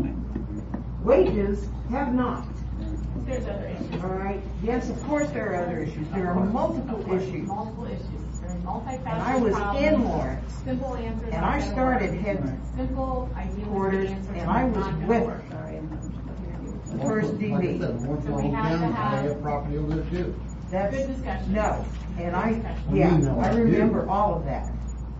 Wages have not. There's other issues. All right? Yes, of course there are other issues. There are multiple issues. Multiple issues. There are multifaceted And I was problems. in Lawrence. Simple answers. And aren't I gonna started work. head Simple, ideal quarters, answers and are I was not gonna with work. the first Like I DB. said, once So we I'm have to down, I have- have property over there too. That's, Good discussion. no, and I, We yeah, know I I do. remember all of that.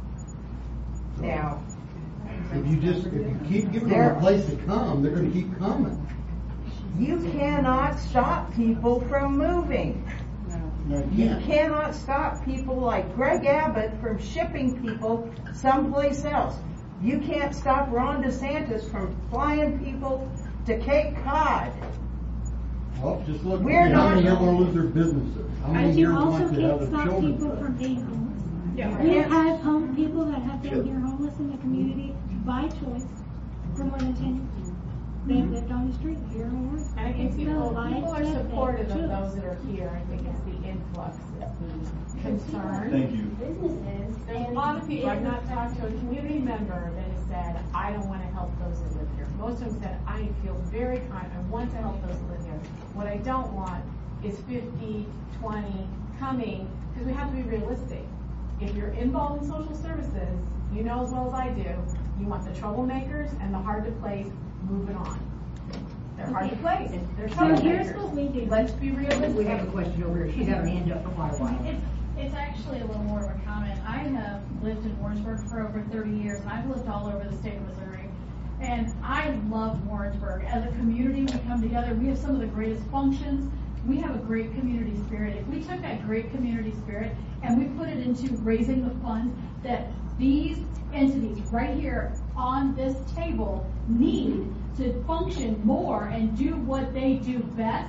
Now, If you keep giving There- them a place to come, they're gonna keep coming. you cannot stop people from moving. No, You can't. cannot stop people like Greg Abbott from shipping people someplace else. You can't stop Ron DeSantis from flying people to Cape Cod. Well, just look, We're how many not- here wanna lose their businesses? How many But here you also want to have can't their stop children? people fed? from being homeless. Yeah. We've had people that have been here homeless in the community by choice for more than 10 years. They've lived on the street here in Lawrence. And I think It's people the life are that they supportive of choose. those that are here. I think it's the influx that's the concern. Thank you. Businesses. There's a lot of people, I've not talked to a community member that has said, I don't want to help those that live here. Most of them said, I feel very kind, I want to help those that live here. What I don't want is 50, 20 coming, because we have to be realistic. If you're involved in social services, you know as well as I do, you want the troublemakers and the hard to place moving on. They're hard to place. They're So here's troublemakers. what we do. Let's be realistic. We have a question over here. She's had her hand up for quite a while. It's actually a little more of a comment. I have lived in Warrensburg for over 30 years, and I've lived all over the state of Missouri. And I love Warrensburg. As a community, we come together. We have some of the greatest functions. We have a great community spirit. If we took that great community spirit and we put it into raising the funds that these entities right here on this table need to function more and do what they do best,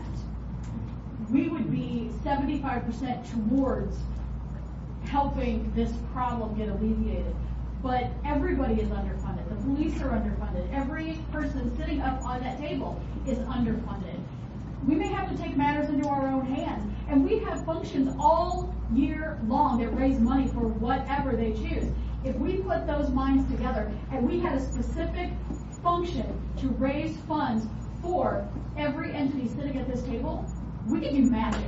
we would be 75% towards helping this problem get alleviated. But everybody is underfunded. The police are underfunded. Every person sitting up on that table is underfunded. We may have to take matters into our own hands. And we have functions all year long that raise money for whatever they choose. If we put those minds together and we had a specific function to raise funds for every entity sitting at this table, we could do magic.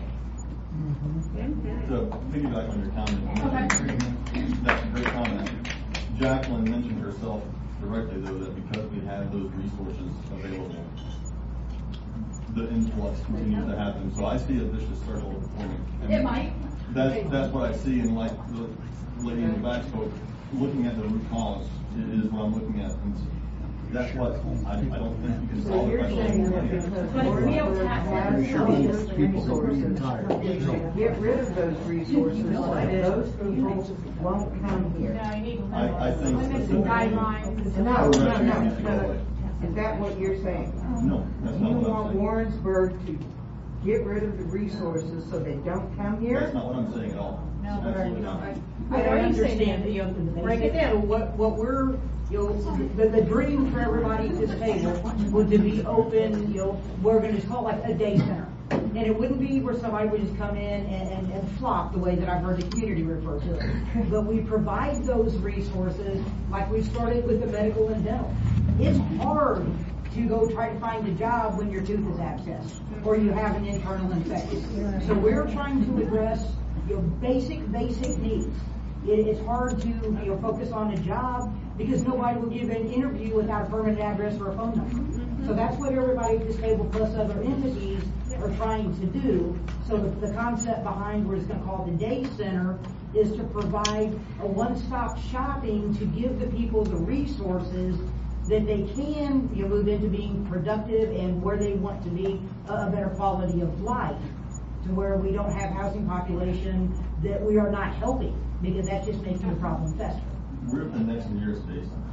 To piggyback on your comment, that's a great comment. Jacqueline mentioned herself directly, though, that because we have those resources available, the influx continues to happen. So I see a vicious circle forming. And It might. That's what I see, and like the lady in the back spoke, looking at the root cause is what I'm looking at. And that's what I don't think you can So solve it you're by saying that solving because it. Warrensburg has Sure, those those people are resources, retired. we should get rid of those resources so that those people won't come here. No, you need I think limits and guidelines. No. Is that what you're saying? No, that's You not what I'm want saying. Warrensburg to get rid of the resources so they don't come here? That's not what I'm saying at all. Absolutely not. I understand, break it down, what we're, the dream for everybody at this table would to be open, we're gonna just call it like a day center. And it wouldn't be where somebody would just come in and flop the way that I've heard the community refer to it. But we provide those resources, like we started with the medical and dental. It's hard to go try to find a job when your tooth is abscessed or you have an internal infection. So we're trying to address your basic needs. It's hard to focus on a job because nobody will give an interview without a permanent address or a phone number. So that's what everybody at this table plus other entities are trying to do. So the concept behind what it's gonna call the day center is to provide a one-stop shopping to give the people the resources that they can, move into being productive and where they want to be a better quality of life, to where we don't have housing population that we are not helping, because that's just making the problem fester. Where if the next nearest day center?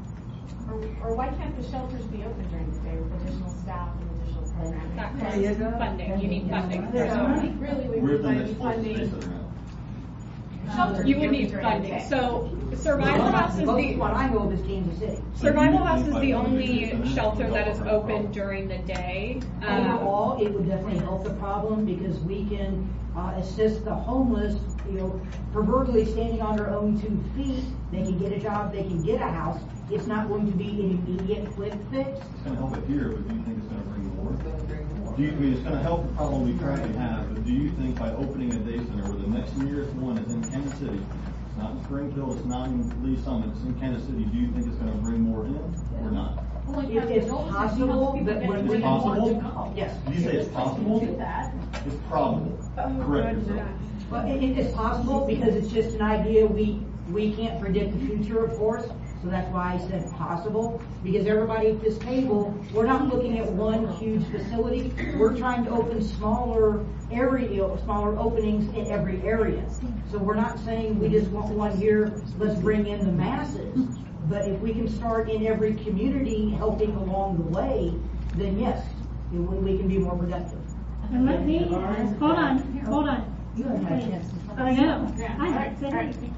Or why can't the shelters be open during the day with additional staff and additional programming? That costs funding, you need funding. Really, we Where if would the like next closest day funding. center now? Shelters You be would open need during the funding. day. So Survival House is Most the what I know of is Kansas City. Survival House is the only shelter that is open during the day. Overall, it would definitely help the problem because we can assist the homeless, proverbially standing on their own 2 feet. They can get a job, they can get a house. It's not going to be an immediate quick fix. It's going to help it here, but do you think it's going to bring more? Do you, I mean, it's going to help the problem we currently have, but do you think by opening a day center where the next nearest one is in Kansas City, it's not in Springfield, it's not in Lee Summit, it's in Kansas City, do you think it's going to bring more in or not? It's possible, but when we It's possible? yes. Did you say it's possible? It's probable. Correct yourself. Well, it's possible because it's just an idea. We can't predict the future, of course, so that's why I said possible. Because everybody at this table, we're not looking at one huge facility. We're trying to open smaller openings in every area. So we're not saying we just want one here, let's bring in the masses. But if we can start in every community helping along the way, then yes, we can be more productive. And let me, hold on. You haven't had a chance to talk. I know, I haven't said anything.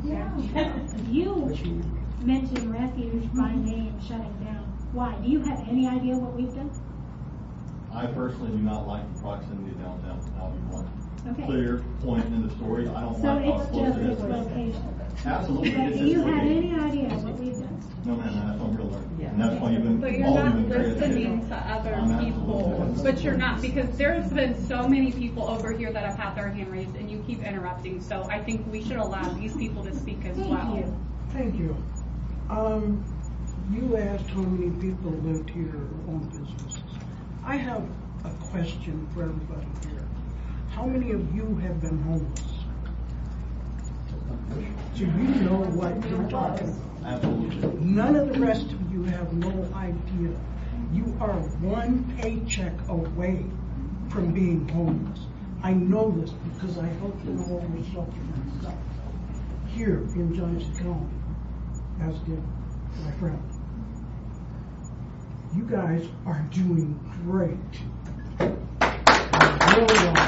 You mentioned Refuge by name shutting down. Why? Do you have any idea what we've done? I personally do not like the proximity of downtown. I'll be blunt. Okay. Clear point in the story. I don't So like how it's close just it its is. location. Absolutely. But It's do you its have location. any idea what we've done? No, man, that's what I'm real learning. And that's why you've been, But you're all not of you been listening to other people. But you're not, because there's been so many people over here that have had their hand raised and you keep interrupting. So I think we should allow these people to speak as well. Thank you. You asked how many people lived here or own businesses. I have a question for everybody here. How many of you have been homeless? Do you know what you're talking about? Absolutely. None of the rest of you have no idea. You are one paycheck away from being homeless. I know this because I helped in a homeless shelter myself here in Johnson County, as did my friend. You guys are doing great. Really are.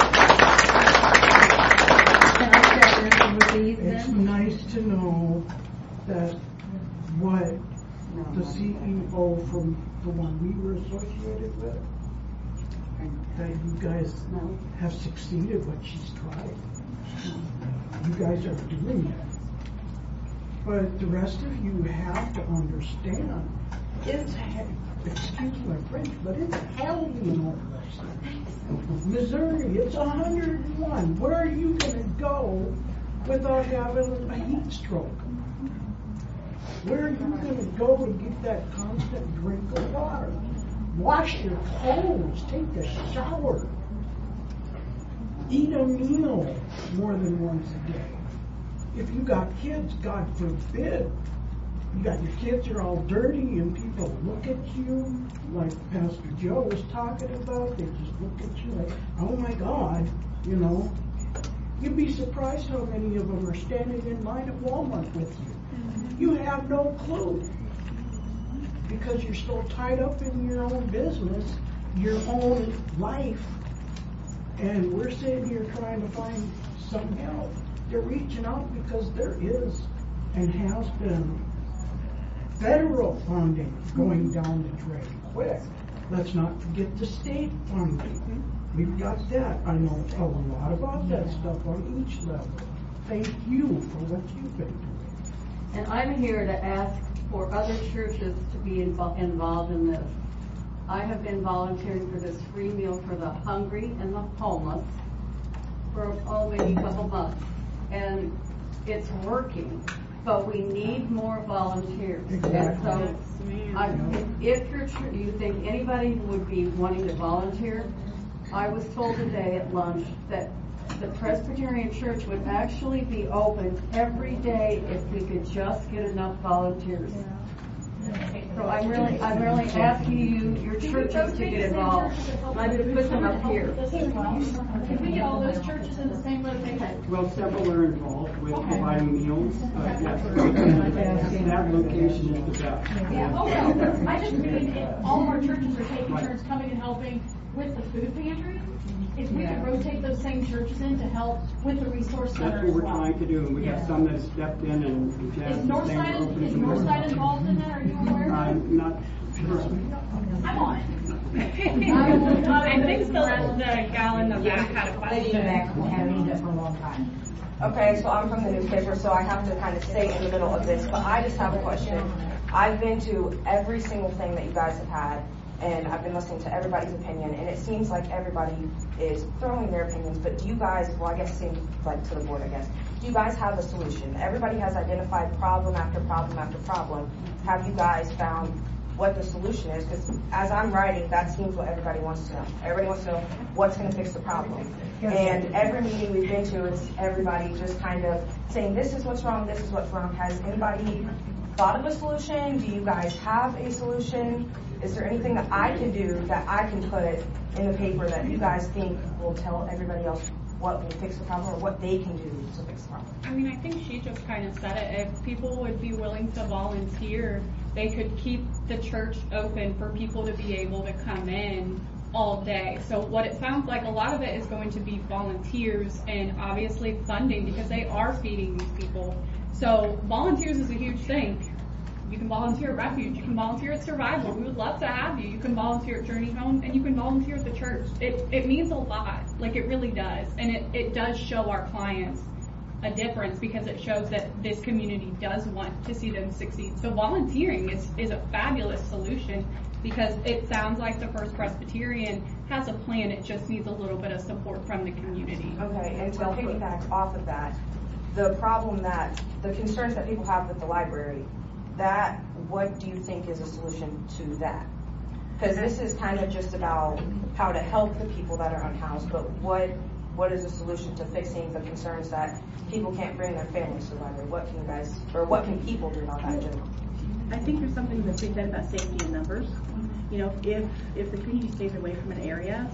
It's nice to know that what the CEO from the one we were associated with, that you guys have succeeded what she's tried. You guys are doing it. But the rest of you have to understand, it's, excuse my French, but it's hell in over there. Missouri, it's 101. Where are you going to go without having a heat stroke? Where are you going to go to get that constant drink of water? Wash your clothes, take a shower, eat a meal more than once a day. If you got kids, God forbid, you got your kids are all dirty and people look at you like Pastor Joe was talking about. They just look at you like, oh my God, You'd be surprised how many of them are standing in line at Walmart with you. You have no clue because you're so tied up in your own business, your own life, and we're sitting here trying to find some help. They're reaching out because there is and has been federal funding going down the drain quick. Let's not forget the state funding. We've got that. I know a lot about that stuff on each level. Thank you for what you've been doing. And I'm here to ask for other churches to be involved in this. I have been volunteering for this free meal for the hungry and the homeless for maybe a couple months. And it's working, but we need more volunteers. Exactly. And so, if you think anybody would be wanting to volunteer, I was told today at lunch that the Presbyterian Church would actually be open every day if we could just get enough volunteers. So I'm really asking you, your churches, to get involved. I'm going to put them up here. If we get all those churches in the same location. Well, several are involved with providing meals, but yes, that location is the best. Yeah, oh no, I just mean if all of our churches are taking turns coming and helping with the food pantry, if we could rotate those same churches in to help with the resource center That's as what we're well. trying to do, and we have some that have stepped in and Is Jazz Northside involved in that? Are you aware? I'm not sure. I'm on it. I think the gal in the back had a question. Having it for a long time. Okay, so I'm from the newspaper, so I have to kind of stay in the middle of this, but I just have a question. I've been to every single thing that you guys have had, and I've been listening to everybody's opinion, and it seems like everybody is throwing their opinions, but do you guys, well, I guess it seems like to the board, I guess, do you guys have a solution? Everybody has identified problem after problem after problem. Have you guys found what the solution is? Because as I'm writing, that seems what everybody wants to know. Everybody wants to know what's going to fix the problem. And every meeting we've been to, it's everybody just kind of saying, this is what's wrong, this is what's wrong. Has anybody thought of a solution? Do you guys have a solution? Is there anything that I can do that I can put in the paper that you guys think will tell everybody else what will fix the problem or what they can do to fix the problem? I mean, I think she just kind of said it. If people would be willing to volunteer, they could keep the church open for people to be able to come in all day. So what it sounds like, a lot of it is going to be volunteers and obviously funding, because they are feeding these people. So volunteers is a huge thing. You can volunteer at Refuge, you can volunteer at Survival. We would love to have you. You can volunteer at Journey Home, and you can volunteer at the church. It means a lot, like it really does. And it does show our clients a difference, because it shows that this community does want to see them succeed. So volunteering is a fabulous solution, because it sounds like the First Presbyterian has a plan. It just needs a little bit of support from the community. Okay, and to piggyback off of that, the concerns that people have with the library, what do you think is a solution to that? Because this is kind of just about how to help the people that are unhoused, but what is a solution to fixing the concerns that people can't bring their families to the library? What can people do about that in general? I think there's something that's been said about safety in numbers. You know, if the community stays away from an area,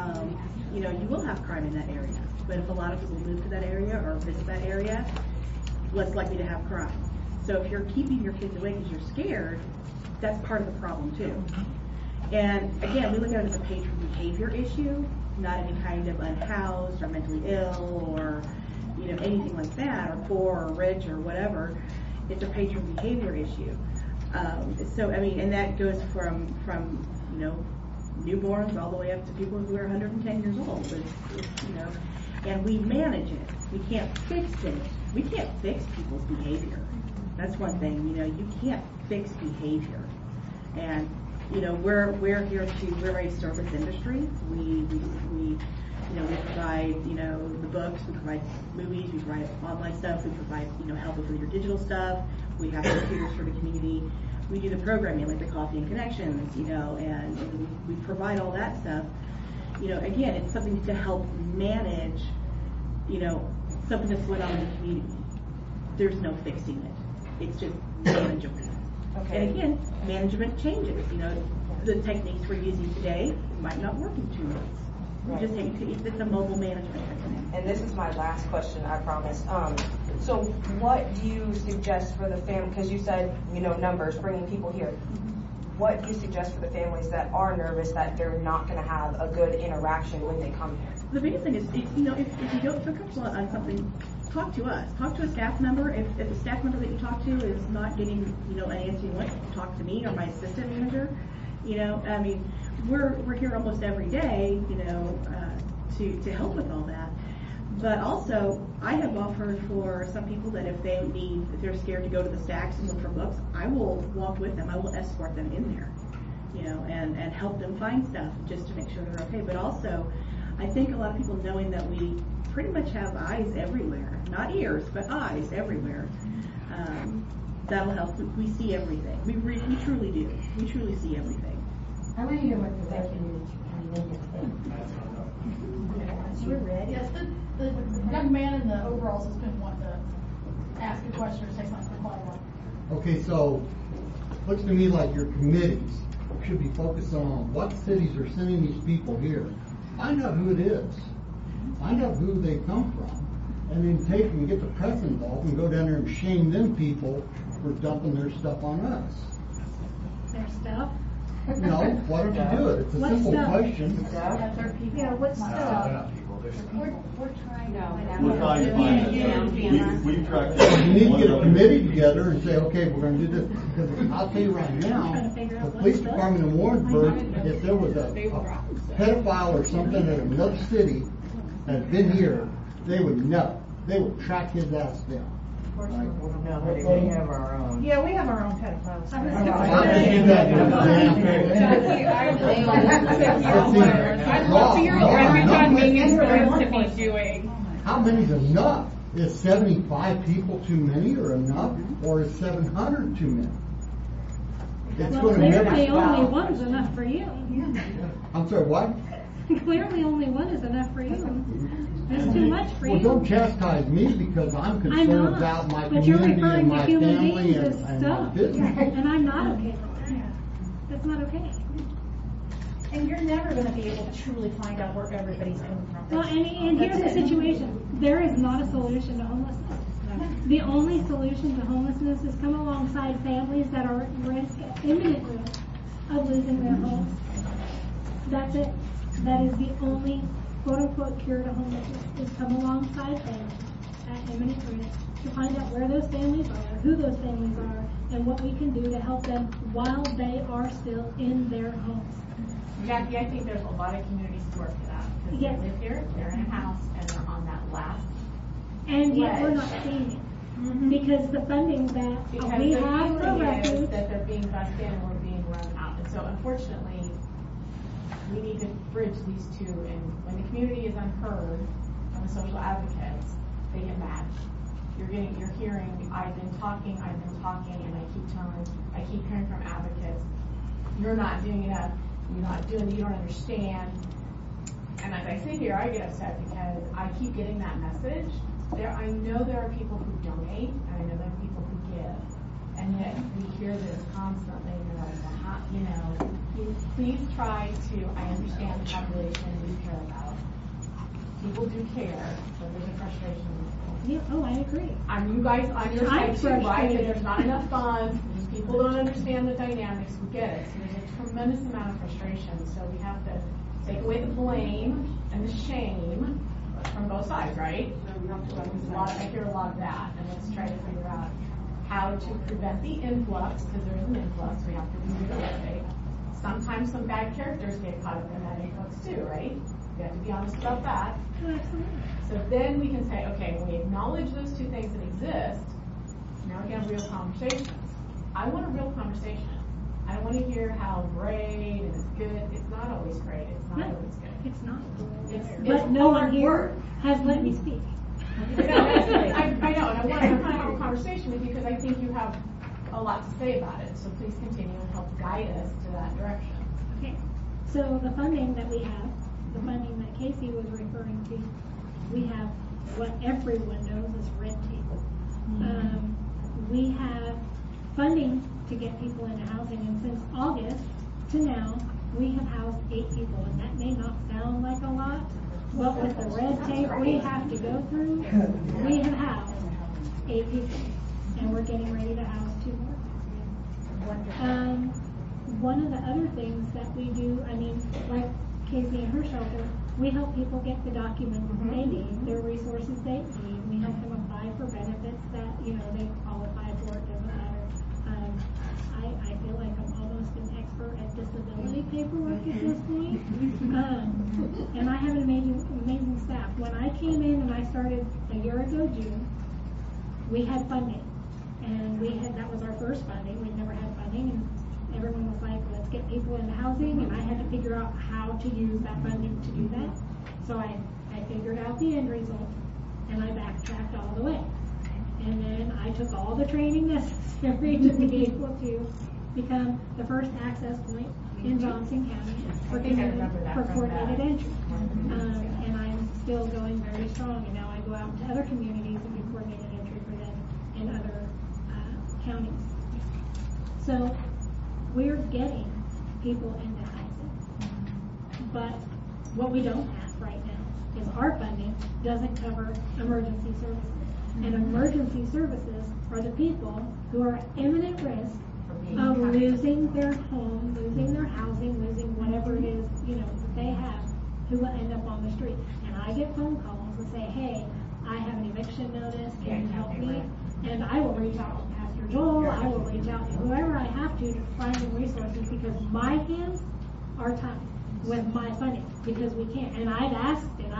you will have crime in that area. But if a lot of people move to that area or visit that area, less likely to have crime. So if you're keeping your kids away because you're scared, that's part of the problem too. And again, we look at it as a patron behavior issue, not any kind of unhoused or mentally ill or anything like that, or poor or rich or whatever. It's a patron behavior issue. So I mean, and that goes from newborns all the way up to people who are 110 years old. And we manage it. We can't fix it. We can't fix people's behavior. That's one thing. You can't fix behavior. And we're a service industry. We provide the books, we provide movies, we provide online stuff, we provide help with your digital stuff. We have computers for the community. We do the programming like the Coffee and Connections, and we provide all that stuff. Again, it's something to help manage something that's going on in the community. There's no fixing it. It's just manageable. Okay. And again, management changes. The techniques we're using today might not work in 2 months. Right. It's a mobile management technique. And this is my last question, I promise. So what do you suggest for the family, because you said, numbers, bringing people here. What do you suggest for the families that are nervous that they're not going to have a good interaction when they come here? The biggest thing is, if you don't feel comfortable on something, talk to us. Talk to a staff member. If the staff member that you talk to is not getting, an answer you want, talk to me or my assistant manager. We're here almost every day, to help with all that. But also, I have offered for some people that if they're scared to go to the stacks and look for books, I will walk with them. I will escort them in there, and help them find stuff just to make sure they're okay. But also, I think a lot of people knowing that we pretty much have eyes everywhere, not ears, but eyes everywhere. That'll help. We see everything. We truly do. We truly see everything. I want to hear what the refuge and Lincoln think. We're ready. Yes, the young man in the overalls has been wanting to ask a question or say something for quite a while. Okay, so, looks to me like your committees should be focused on what cities are sending these people here. Find out who it is. Find out who they come from. And then take and get the press involved and go down there and shame them people for dumping their stuff on us. Their stuff? No, why don't you do it? It's a What simple stuff? question. Yeah, what stuff? We're trying to find out. We're trying to find it. We've tracked So you need to get a it. committee together and say, okay, we're gonna do this. Because I'll tell you right now, the police department in Warrensburg, if there was a pedophile or something in another city that had been here, they would know. They would track his ass down. No, but we have our own. Yeah, we have our own pedophiles. I'd love to hear what Reverend John Megan is to be doing. How many's enough? Is 75 people too many or enough? Or is 700 too many? It's Well, going to never clearly only stop. one's enough for you. I'm sorry, what? Clearly only one is enough for you. That's too much for Well, you. don't chastise me because I'm I'm concerned not, about my but you're community referring and to my human family beings as and my stuff, business. and I'm not okay with that. That's not okay. And you're never gonna be able to truly find out where everybody's coming from. Well, and here's the situation. There is not a solution to homelessness. The only solution to homelessness is come alongside families that are at risk, imminent risk, of losing their homes. That's it. That is the only quote-unquote cure to homelessness, is come alongside families at imminent risk to find out where those families are, who those families are, and what we can do to help them while they are still in their homes. Jackie, I think there's a lot of communities to work for that. Because Yes. they live here, they're in a house, and they're on that last. And yet we're not ledge. seeing it. Because the funding that Because we the have for feeling is refuge, that they're being bussed in and we're being run out. And so unfortunately, we need to bridge these two. And when the community is unheard from the social advocates, they get mad. You're hearing, I've been talking, and I keep hearing from advocates, you're not doing enough, you don't understand. And as I sit here, I get upset because I keep getting that message. I know there are people who donate, and I know there are people who give, and yet we hear this constantly, and they're like, well, how, please try to, I understand the population we care about. People do care, but there's a frustration. I agree. You guys on your I'm side too, right? frustrated. That there's not enough funds, these people don't understand the dynamics, we get it. So there's a tremendous amount of frustration, so we have to take away the blame and the shame from both sides, right? I hear a lot of that, and let's try to figure out how to prevent the influx, because there is an influx, we have to be realistic. Sometimes some bad characters get caught up in that influx too, right? We have to be honest about that. So then we can say, okay, when we acknowledge those two things that exist, now we can have real conversations. I want a real conversation. I don't want to hear how great and it's good. It's not always great. It's not always good. It's not. It's But no one hard here work. has let me speak. I know, and I want to have a conversation with you because I think you have a lot to say about it. So please continue and help guide us to that direction. Okay. So the funding that we have, the funding that Casey was referring to, we have what everyone knows is red tape. We have funding to get people into housing, and since August to now, we have housed 8 people, and that may not sound like a lot, but with the red tape we have to go through, we have housed 8 people, and we're getting ready to house 2 more. One of the other things that we do, like Casey and her shelter, we help people get the documents they need, their resources they need. We help them apply for benefits that, they qualify for, it doesn't matter. I feel like I'm almost an expert at disability paperwork at this point. And I have an amazing staff. When I came in and I started a year ago, June, we had funding. And that was our first funding. We'd never had funding, and everyone was like, let's get people into housing, and I had to figure out how to use that funding to do that. So I figured out the end result, and I backtracked all the way. And then I took all the training necessary to be able to become the first access point in Johnson County for I think I remember that from coordinated that. entry. And I'm still going very strong, and now I go out to other communities and do coordinated entry for them in other counties. So we're getting people into housing. But what we don't have right now is our funding doesn't cover emergency services. And emergency services are the people who are at imminent risk of losing their home, losing their housing, losing whatever it is, that they have, who will end up on the street. And I get phone calls and say, hey, I have an eviction notice, can you help me? And I will reach out to Pastor Joel, I will reach out to whoever I have to find them resources, because my hands are tied with my funding, because we can't. And I've asked, and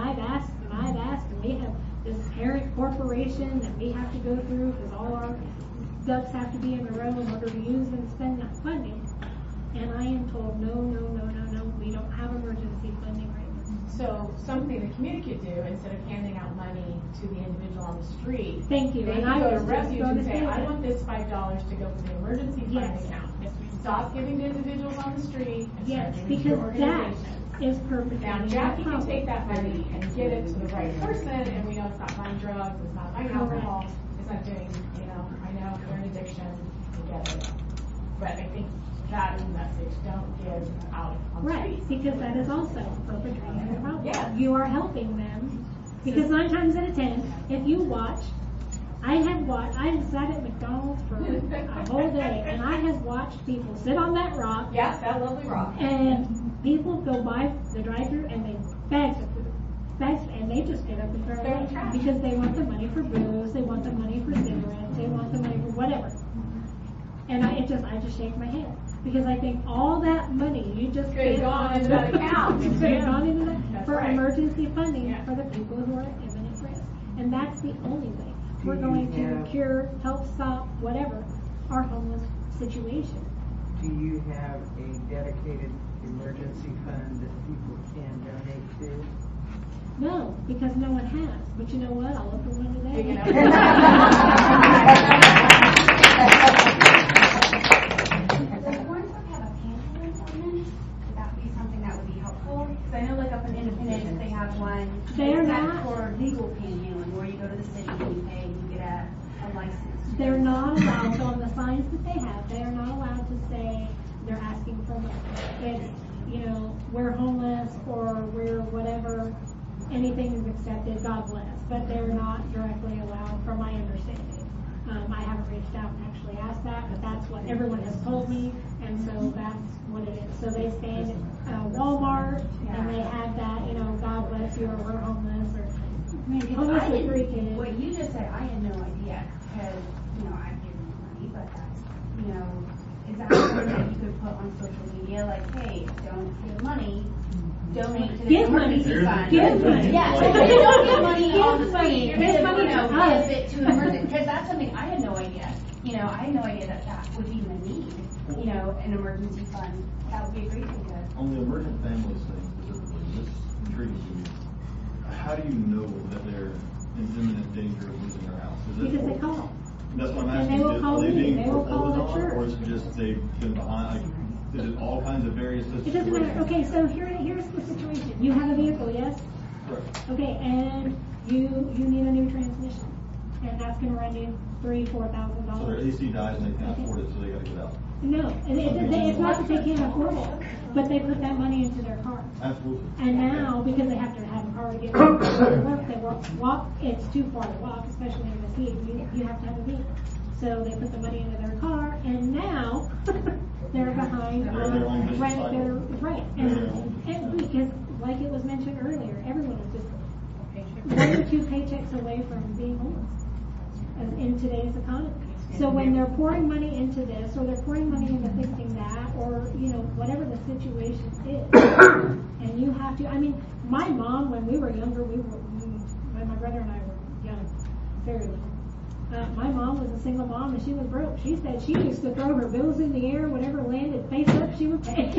we have this parent corporation that we have to go through, because all our ducks have to be in a row in order to use and spend that funding. And I am told, no, we don't have emergency funding right now. So something the community could do, instead of handing out money to the individual on the street. Thank you. They And could I go to was just Refuge going and to say, say I that. want this $5 to go for the emergency fund Yes. account. Stop giving to individuals on the street and Yes, start giving to because that organizations. is perfect. Now, Jackie can take that money and get it to the right person, and we know it's not buying drugs, it's not buying alcohol, it's not doing, I know they're an addiction, we get it. But I think that is the message, don't give out on the Right, street. because that is also perpetrating the problem. Yes. You are helping them, because 9 times out of 10, if you watch, I have sat at McDonald's for a whole day, and I have watched people sit on that rock. Yes, that lovely rock. And people go by the drive-thru and they bags of food. And they just get up and throw it away because they want the money for booze, they want the money for cigarettes, they want the money for whatever. And I just shake my head, because I think all that money you just Could have gone into that account. could have gone into that That's for right. emergency funding for the people who are at imminent risk. And that's the only way we're going to cure, help stop, whatever, our homeless situation. Do you have a dedicated emergency fund that people can donate to? No, because no one has. But you know what? I'll open one today. Does Warrensburg have a panhandling ordinance? Would that be something that would be helpful? Because I know like up in Independence, they have one. They're It's not. for legal panhandling, where you go to the city and you pay and you get a license. They're not allowed, so on the signs that they have, they are not allowed to say they're asking for money. It's, we're homeless or we're whatever, anything is accepted, God bless. But they're not directly allowed, from my understanding. I haven't reached out and actually asked that, but that's what everyone has told me, and so that's what it is. So they stand at Walmart, and they have that, God bless you, or we're homeless, or homeless with 3 kids. What you just said, I had no idea, because, I've given you money, but that's, is that something that you could put on social media, like, hey, don't give money, donate to the Give money. emergency fund. Give money. Yeah, so don't give money Give on the money. street, Give money to us. give it to an emergency, because that's something I had no idea. I had no idea that was even a need, an emergency fund. That would be a great thing to. On the emergent families thing specifically, this intrigues me. How do you know that they're in imminent danger of losing their house? Is it, Because they call. that's what I'm And asking. they will call Are they me. being They will call foreclosed the on, church. or is it just they've been behind? Is it all kinds of various It situations? doesn't matter. Okay, so here's the situation. You have a vehicle, yes? Correct. Okay, and you need a new transmission. And that's going to run you $3,000-$4,000. So their AC dies and they can't afford it, so they got to get out. No, and it's not that they can't afford it, but they put that money into their car. Absolutely. And now, because they have to have a car to get to work, they walk, it's too far to walk, especially in this heat. You have to have a vehicle. So they put the money into their car, and now they're behind They're their own on business rent. cycle. They're right, and because like it was mentioned earlier, everyone is just 1 or 2 paychecks away from being homeless in today's economy. So when they're pouring money into this, or they're pouring money into fixing that, or whatever the situation is, and you have to. I mean, my mom, when we were younger, when my brother and I were young, very little. My mom was a single mom and she was broke. She said she used to throw her bills in the air, whatever landed face up, she would pay.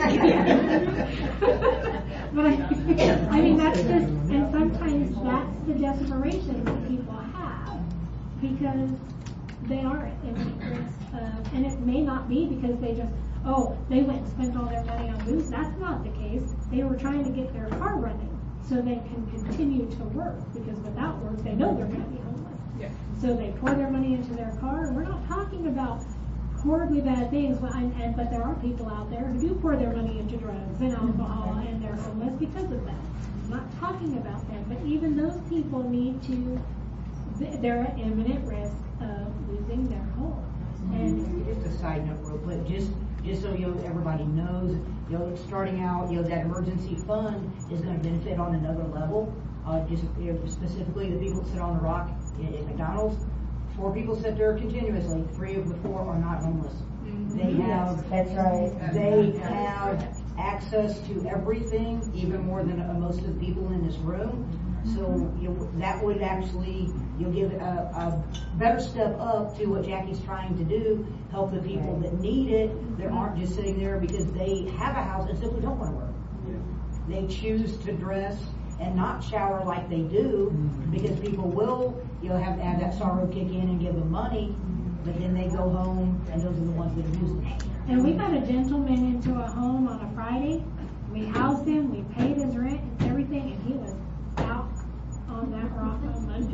But I mean, that's just, and sometimes that's the desperation that people have because they are at imminent risk and it may not be because they just, they went and spent all their money on booze. That's not the case. They were trying to get their car running so they can continue to work, because without work, they know they're going to be homeless. Yeah. So they pour their money into their car, and we're not talking about horribly bad things, but there are people out there who do pour their money into drugs and alcohol, and they're homeless because of that. I'm not talking about them, but even those people need to, they're at imminent risk of losing their home. And just a side note real quick, just so everybody knows, starting out, that emergency fund is going to benefit on another level. Specifically the people that sit on the rock at McDonald's. 4 people sit there continuously. 3 of the 4 are not homeless. They have, that's right. They have access to everything, even more than most of the people in this room. So that would actually give a better step up to what Jackie's trying to do, help the people that need it, that aren't just sitting there because they have a house and simply don't want to work. They choose to dress and not shower like they do, because people will have that sorrow kick in and give them money, but then they go home and those are the ones that abuse them. And we got a gentleman into a home on a Friday. We housed him, we paid his rent and everything, and he was out on that rock on Monday.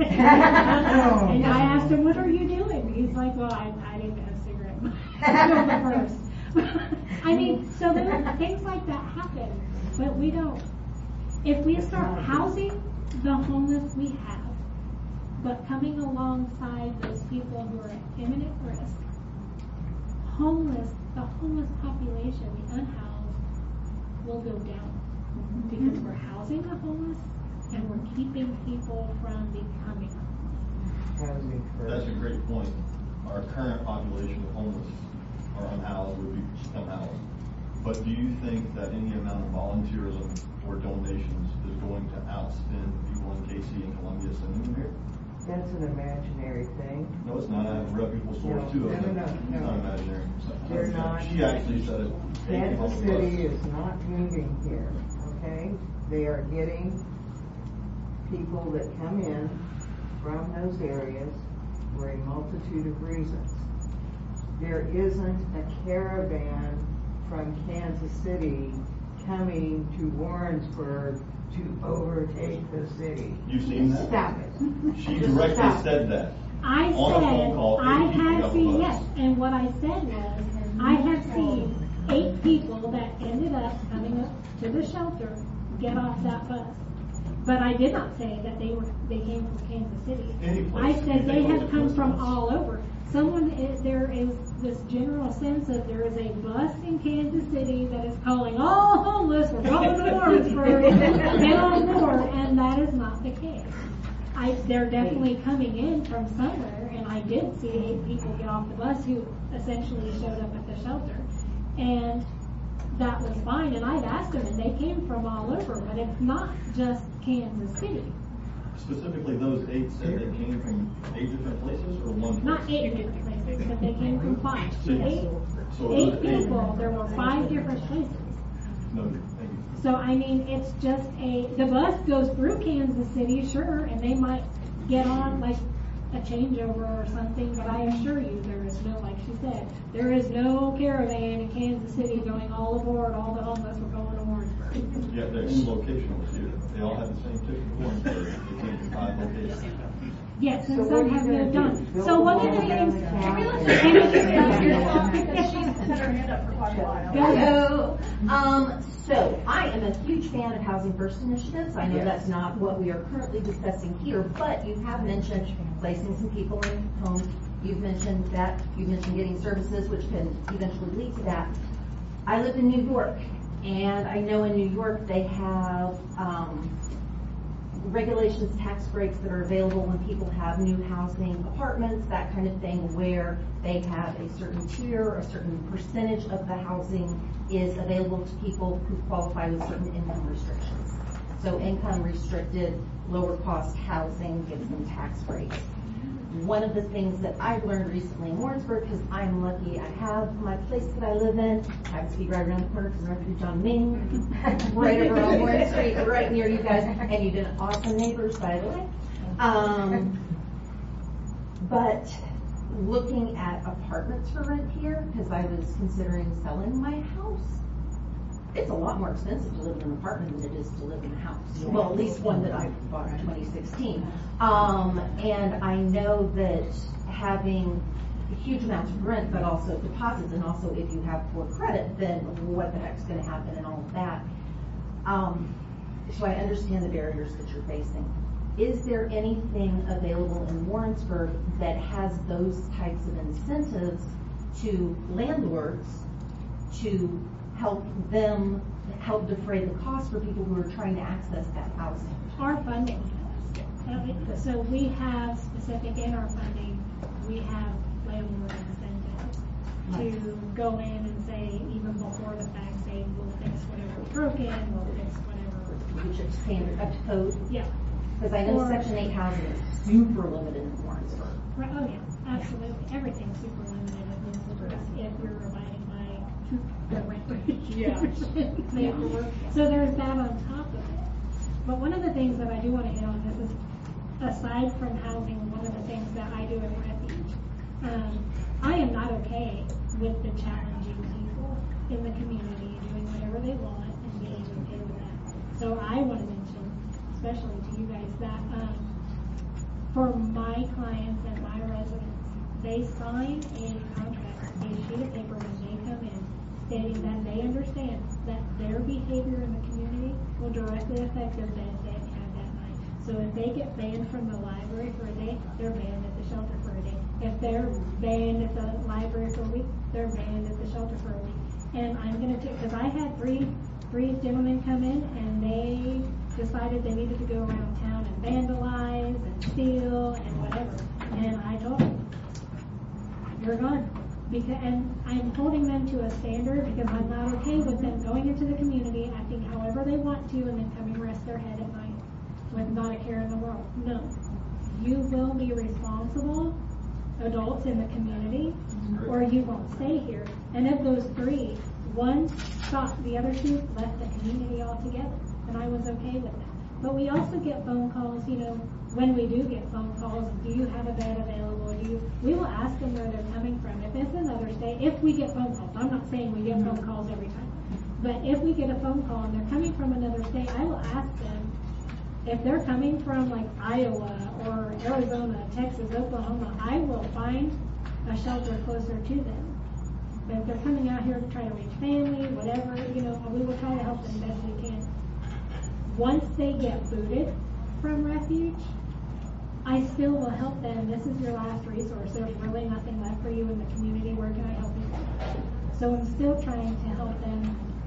And I asked him, what are you doing? He's like, well, I didn't have a cigarette in my purse. I mean, so things like that happen, but we don't. If we start housing the homeless we have, but coming alongside those people who are at imminent risk, the homeless population, the unhoused, will go down. Because we're housing the homeless and we're keeping people from becoming homeless. That's a great point. Our current population of homeless or unhoused would become housed. But do you think that any amount of volunteerism or donations is going to outspend people in KC and Columbia sending them here? That's an imaginary thing. No, it's not. I have reputable sources too. It's not imaginary. They're not. She actually said it. Kansas City is not moving here, okay? They are getting people that come in from those areas for a multitude of reasons. There isn't a caravan from Kansas City coming to Warrensburg to overtake the city. You've seen that? Stop it. She directly said that. I have seen, yes, and what I said was, I have seen 8 people that ended up coming up to the shelter get off that bus. But I did not say that they came from Kansas City. I said they have come from all over. There is this general sense that there is a bus in Kansas City that is calling all homeless, we're going to Warrensburg, get on board, and that is not the case. They're definitely coming in from somewhere, and I did see 8 people get off the bus who essentially showed up at the shelter. And that was fine, and I'd asked them, and they came from all over, but it's not just Kansas City. Specifically, those 8 said they came from 8 different places or one place? Not 8 different places, but they came from 5. So 8 people, there were 5 different places. No, thank you. So, I mean, it's just the bus goes through Kansas City, sure, and they might get on like a changeover or something, but I assure you there is no, like she said, there is no caravan in Kansas City going all aboard, all the homeless are going to Warrensburg. Yeah, their location was here. They all had the same ticket to Warrensburg. They came from 5 locations. Yes, and some have moved on. So one of the things, Hello. So I am a huge fan of Housing First initiatives. I know that's not what we are currently discussing here, but you have mentioned placing some people in homes. You've mentioned getting services, which can eventually lead to that. I live in New York, and I know in New York they have regulations, tax breaks that are available when people have new housing, apartments, that kind of thing, where they have a certain tier, a certain percentage of the housing is available to people who qualify with certain income restrictions. So income restricted, lower cost housing gives them tax breaks. One of the things that I've learned recently in Warrensburg, because I'm lucky I have my place that I live in, I happen to be right around the corner from Refuge on Main, right over on Warren Street, right near you guys, and you've been awesome neighbors, by the way. But looking at apartments for rent here, because I was considering selling my house. It's a lot more expensive to live in an apartment than it is to live in a house. Well, at least one that I bought in 2016. And I know that having huge amounts of rent, but also deposits, and also if you have poor credit, then what the heck's going to happen and all of that. So I understand the barriers that you're facing. Is there anything available in Warrensburg that has those types of incentives to landlords to help them help defray the cost for people who are trying to access that housing? Our funding does. So we have specific in our funding, we have landlord incentives to go in and say, even before the fact, say, we'll fix whatever's broken, we'll fix whatever. Which is standard, up to code? Yeah. Because I know Section 8 housing is super limited in Warrensburg. Right, oh yeah, absolutely. Everything's super limited in Warrensburg if you're abiding by the rent regulations. So there's that on top of it. But one of the things that I do want to hit on this is, aside from housing, one of the things that I do at Refuge, I am not okay with the challenging people in the community doing whatever they want and being okay with that. So I want to mention, especially to you guys, that for my clients and my residents, they sign a contract, a sheet of paper when they come in, stating that they understand that their behavior in the community will directly affect their bed they have that night. So if they get banned from the library for a day, they're banned at the shelter for a day. If they're banned at the library for a week, they're banned at the shelter for a week. And I'm going to take, because I had three gentlemen come in and they decided they needed to go around town and vandalize and steal and whatever. And I told them, you're gone. And I'm holding them to a standard because I'm not okay with them going into the community, acting however they want to, and then coming rest their head at night with not a care in the world. No. You will be responsible adults in the community, or you won't stay here. And of those three, one stopped, the other two left the community altogether. And I was okay with that. But we also get phone calls, when we do get phone calls, do you have a bed available? We will ask them where they're coming from. If it's another state, if we get phone calls, I'm not saying we get phone calls every time, but if we get a phone call and they're coming from another state, I will ask them if they're coming from like Iowa or Arizona, Texas, Oklahoma, I will find a shelter closer to them. But if they're coming out here to try to reach family, whatever, we will try to help them best we can. Once they get booted from Refuge, I still will help them. This is your last resource. There's really nothing left for you in the community. Where can I help you? So I'm still trying to help them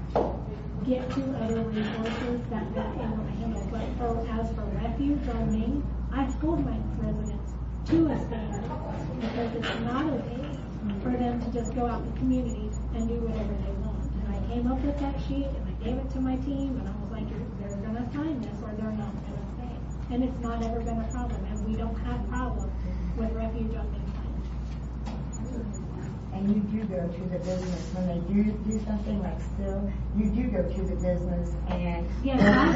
get to other resources that they're able to handle. But as for Refuge on Main, I hold my residents to a standard because it's not okay for them to just go out in the community and do whatever they want. And I came up with that sheet and I gave it to my team and I was like, they're going to sign this or they're not going to stay. And it's not ever been a problem, and we don't have problems with Refuge on Main Line. And you do go to the business when they do something like still, you do go to the business and yes, I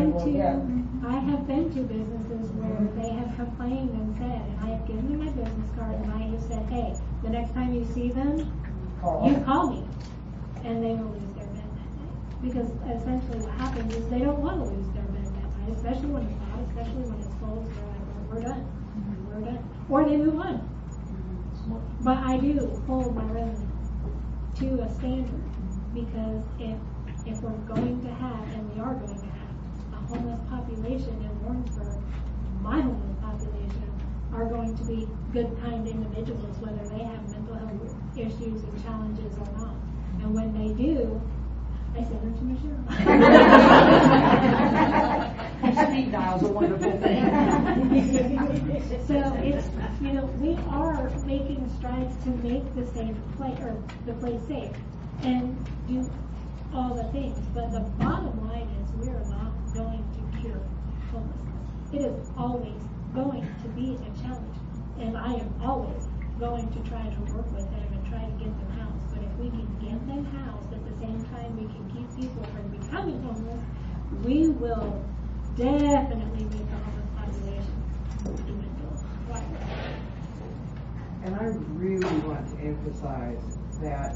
have been to businesses where they have complained and said, and I have given them my business card and I have said, hey, the next time you see them, you call me, and they will lose their bed that night. Because essentially what happens is they don't want to lose their bed that night, especially when it's hot, especially when it's cold. They're like, we're done, or they move on. But I do hold my residents to a standard because if we're going to have, and we are going to have, a homeless population in Warrensburg, my homeless population are going to be good, kind individuals, whether they have mental health issues and challenges or not. And when they do, I send them to Michelle. Speed dial's a wonderful thing. So it's, we are making strides to make the place safe and do all the things. But the bottom line is we are not going to cure homelessness. It is always going to be a challenge. And I am always going to try to work with them and try to get them housed. But if we can get them housed at the same time we can keep people from becoming homeless, we will definitely make the homeless population dwindle. And I really want to emphasize that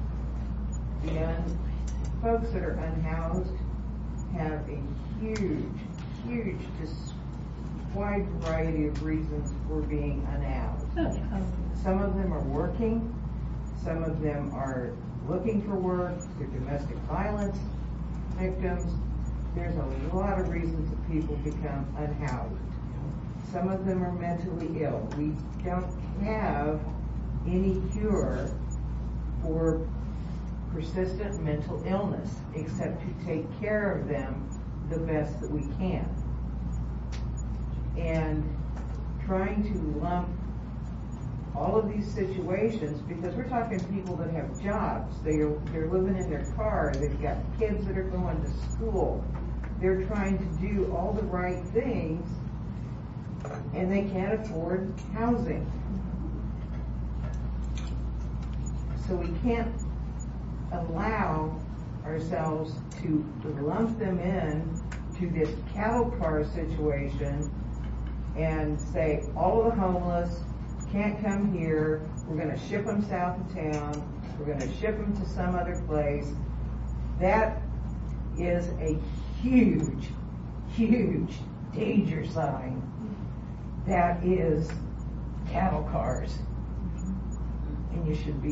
folks that are unhoused have a huge, wide variety of reasons for being unhoused. Some of them are working, some of them are looking for work, they're domestic violence victims. There's a lot of reasons that people become unhoused. Some of them are mentally ill. We don't have any cure for persistent mental illness except to take care of them the best that we can. And trying to lump all of these situations, because we're talking people that have jobs, they're living in their car, they've got kids that are going to school, they're trying to do all the right things, and they can't afford housing. So we can't allow ourselves to lump them in to this cattle car situation and say all of the homeless can't come here, we're going to ship them south of town, we're going to ship them to some other place. That is a huge danger sign. That is cattle cars. And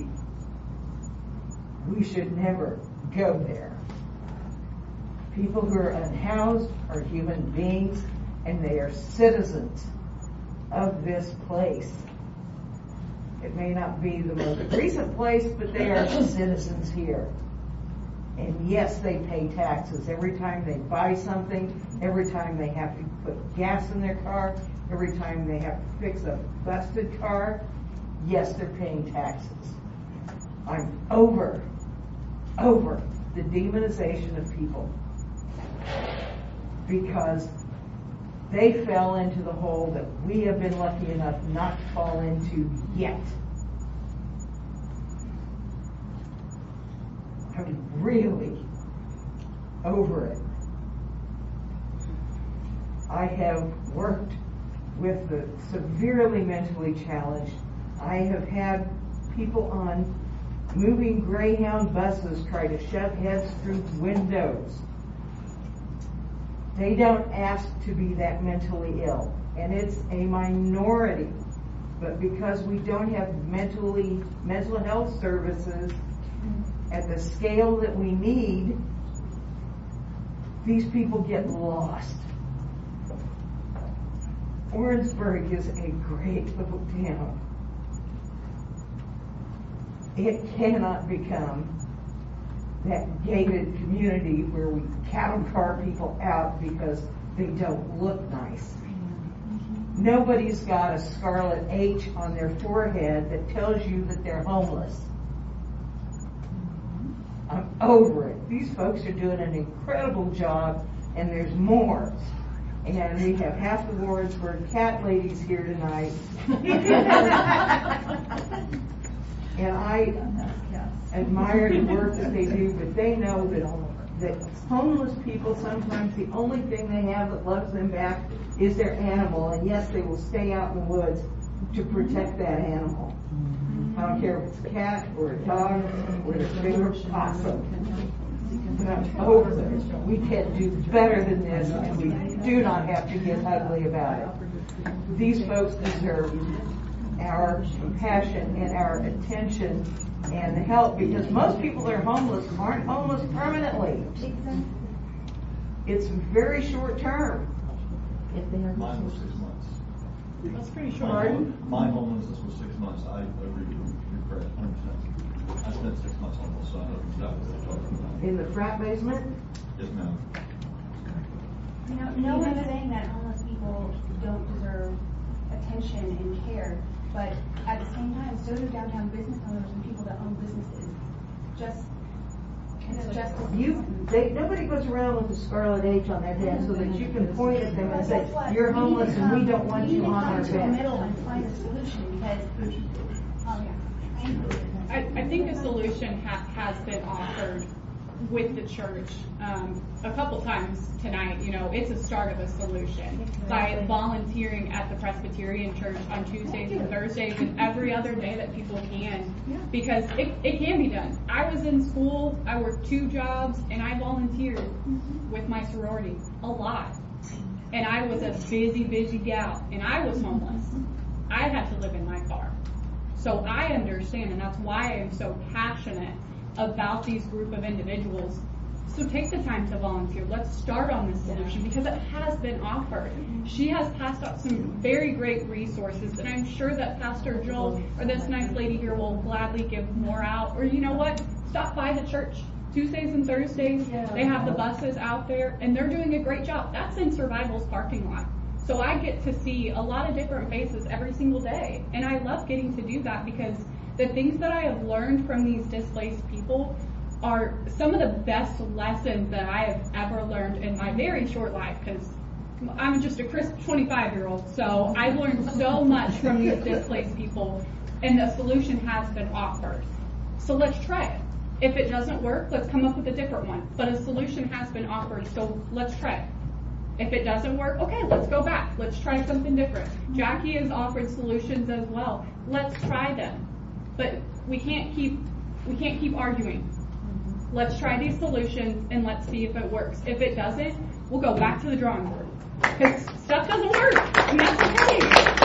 we should never go there. People who are unhoused are human beings, and they are citizens of this place. It may not be the most recent place, but they are citizens here. And yes, they pay taxes every time they buy something, every time they have to put gas in their car, every time they have to fix a busted car. Yes, they're paying taxes. I'm over the demonization of people because they fell into the hole that we have been lucky enough not to fall into yet. I'm really over it. I have worked with the severely mentally challenged. I have had people on moving Greyhound buses try to shove heads through windows. They don't ask to be that mentally ill, and it's a minority. But because we don't have mental health services at the scale that we need, these people get lost. Warrensburg is a great little town. It cannot become that gated community where we cattle car people out because they don't look nice. Nobody's got a scarlet H on their forehead that tells you that they're homeless. I'm over it. These folks are doing an incredible job, and there's more. And we have half the Warrensburg cat ladies here tonight. And I admire the work that they do, but they know that homeless people, sometimes the only thing they have that loves them back is their animal. And yes, they will stay out in the woods to protect that animal. I don't care if it's a cat or a dog or a favorite possum. But I'm over it. We can do better than this, and we do not have to get ugly about it. These folks deserve our compassion and our attention and help, because most people that are homeless aren't homeless permanently. It's very short term. Mine was 6 months. That's pretty short. My homelessness was 6 months. I agree with you. You're correct, 100%. I spent 6 months homeless, so I know exactly what you're talking about. In the frat basement? Yes, ma'am. No one's saying that homeless people don't deserve attention and care, but at the same time, so do downtown business owners and people that own businesses. Nobody goes around with a scarlet H on their head so that you can point at them and say, you're homeless and we don't want you on our We need to come to the bed. middle and find a solution, because, I think a solution has been offered with the church a couple times tonight. You know, it's a start of a solution by volunteering at the Presbyterian Church on Tuesdays and Thursdays and every other day that people can, because it can be done. I was in school, I worked 2 jobs, and I volunteered with my sorority a lot. And I was a busy gal, and I was homeless. I had to live in my car. So I understand, and that's why I'm so passionate about these group of individuals. So take the time to volunteer. Let's start on this solution, because it has been offered. She has passed out some very great resources, and I'm sure that Pastor Joel or this nice lady here will gladly give more out. Or you know what? Stop by the church Tuesdays and Thursdays. They have the buses out there, and they're doing a great job. That's in Survival's parking lot. So I get to see a lot of different faces every single day, and I love getting to do that, because the things that I have learned from these displaced people are some of the best lessons that I have ever learned in my very short life, because I'm just a crisp 25-year-old, so I've learned so much from these displaced people, and the solution has been offered. So let's try it. If it doesn't work, let's come up with a different one. But a solution has been offered, so let's try it. If it doesn't work, okay, let's go back. Let's try something different. Jackie has offered solutions as well. Let's try them. But we can't keep arguing. Let's try these solutions and let's see if it works. If it doesn't, we'll go back to the drawing board. Because stuff doesn't work, and that's okay.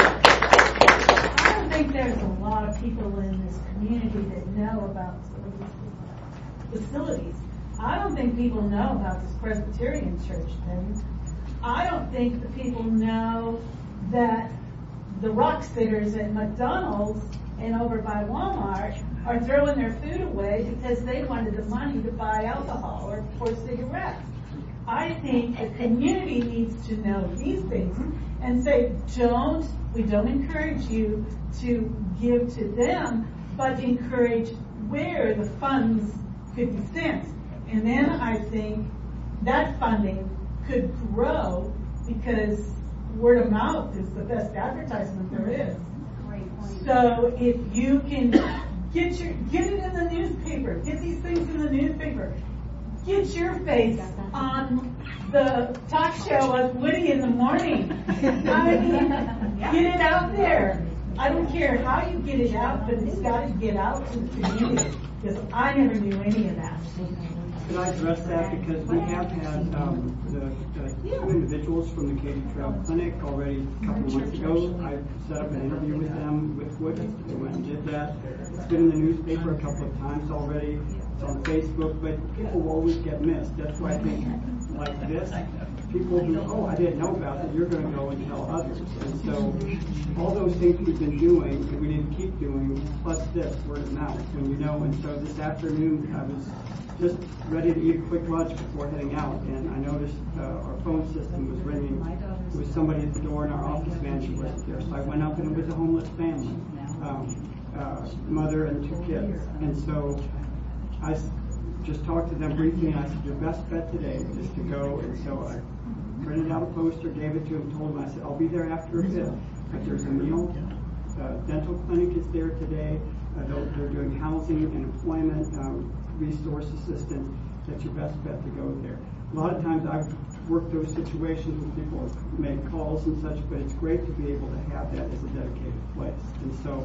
I don't think there's a lot of people in this community that know about facilities. I don't think people know about this Presbyterian church thing. I don't think the people know that the rock sitters at McDonald's and over by Walmart are throwing their food away because they wanted the money to buy alcohol or for cigarettes. I think the community needs to know these things and say, we don't encourage you to give to them, but encourage where the funds could be sent. And then I think that funding could grow, because word of mouth is the best advertisement there is. So if you can get it in the newspaper, get these things in the newspaper, get your face on the talk show of Woody in the morning. I mean, get it out there. I don't care how you get it out, but it's got to get out to the community, because I never knew any of that. Could I address that? Because we have had the 2 individuals from the Katy Trail Clinic already a couple of months ago. I set up an interview with them with Woody. They went and did that. It's been in the newspaper a couple of times already. It's on Facebook, but people will always get missed. That's why I think like this, people who, I didn't know about it, you're going to go and tell others. And so all those things we've been doing, and we need to keep doing, plus this, word of mouth, when you know. And so this afternoon, I was just ready to eat a quick lunch before heading out, and I noticed our phone system was ringing. There was somebody at the door, and our office manager wasn't there. So I went up, and it was a homeless family, mother and 2 kids. And so I just talked to them briefly, and I said, your best bet today is to go. And so I printed out a poster, gave it to him, told him, I said, I'll be there after a bit, but there's a meal. Dental clinic is there today. They're doing housing and employment, resource assistance. That's your best bet to go there. A lot of times I've worked those situations when people make calls and such, but it's great to be able to have that as a dedicated place. And so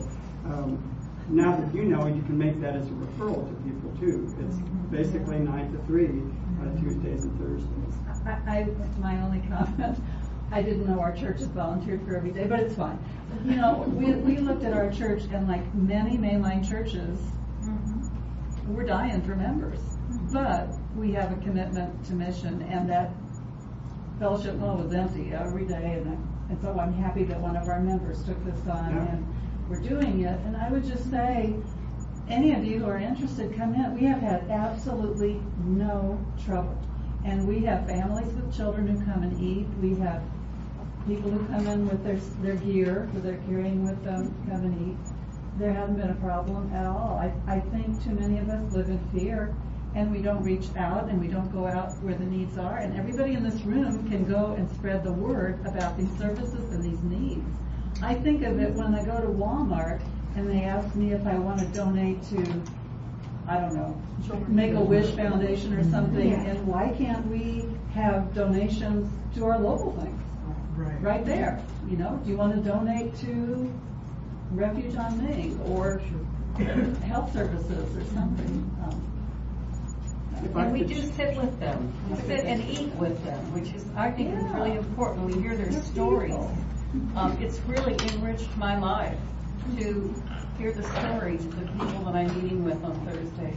now that you know, you can make that as a referral to people too. It's basically 9 to 3 on Tuesdays and Thursdays. My only comment, I didn't know our church is volunteered for every day, but it's fine. You know, we looked at our church, and like many mainline churches, we're dying for members. But we have a commitment to mission, and that fellowship hall was empty every day, and so I'm happy that one of our members took this on, and we're doing it. And I would just say, any of you who are interested, come in. We have had absolutely no trouble. And we have families with children who come and eat. We have people who come in with their gear that they're carrying with them, come and eat. There hasn't been a problem at all. I think too many of us live in fear, and we don't reach out, and we don't go out where the needs are. And everybody in this room can go and spread the word about these services and these needs. I think of it when I go to Walmart and they ask me if I want to donate to I don't know, Make-A-Wish Foundation or something, and why can't we have donations to our local things? Right there, you know, do you want to donate to Refuge on Main or health services or something? And we do sit with them. We sit and eat with them, which is, I think, is really important. We hear their stories. It's really enriched my life to hear the stories of the people that I'm meeting with on Thursday.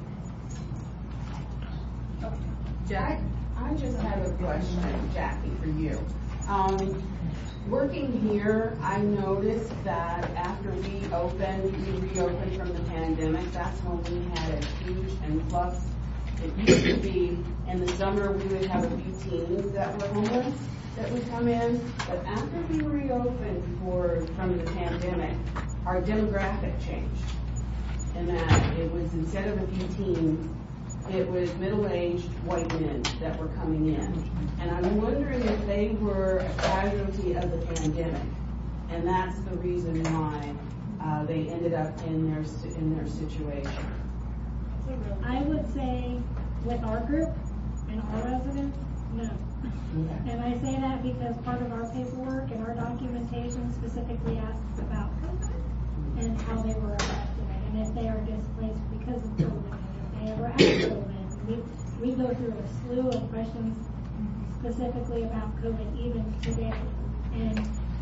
I just have a question, Jackie, for you. Working here, I noticed that after we reopened from the pandemic, that's when we had a huge influx. It used to be in the summer we would have a few teens that were homeless that would come in, but after we reopened from the pandemic, our demographic changed. And that it was, instead of a few teens, it was middle-aged white men that were coming in. And I'm wondering if they were a casualty of the pandemic, and that's the reason why they ended up in their situation. I would say with our group and our residents, no. And I say that because part of our paperwork and our documentation specifically asks about COVID and how they were affected, and if they are displaced because of COVID, and if they ever had COVID. We go through a slew of questions specifically about COVID even today, and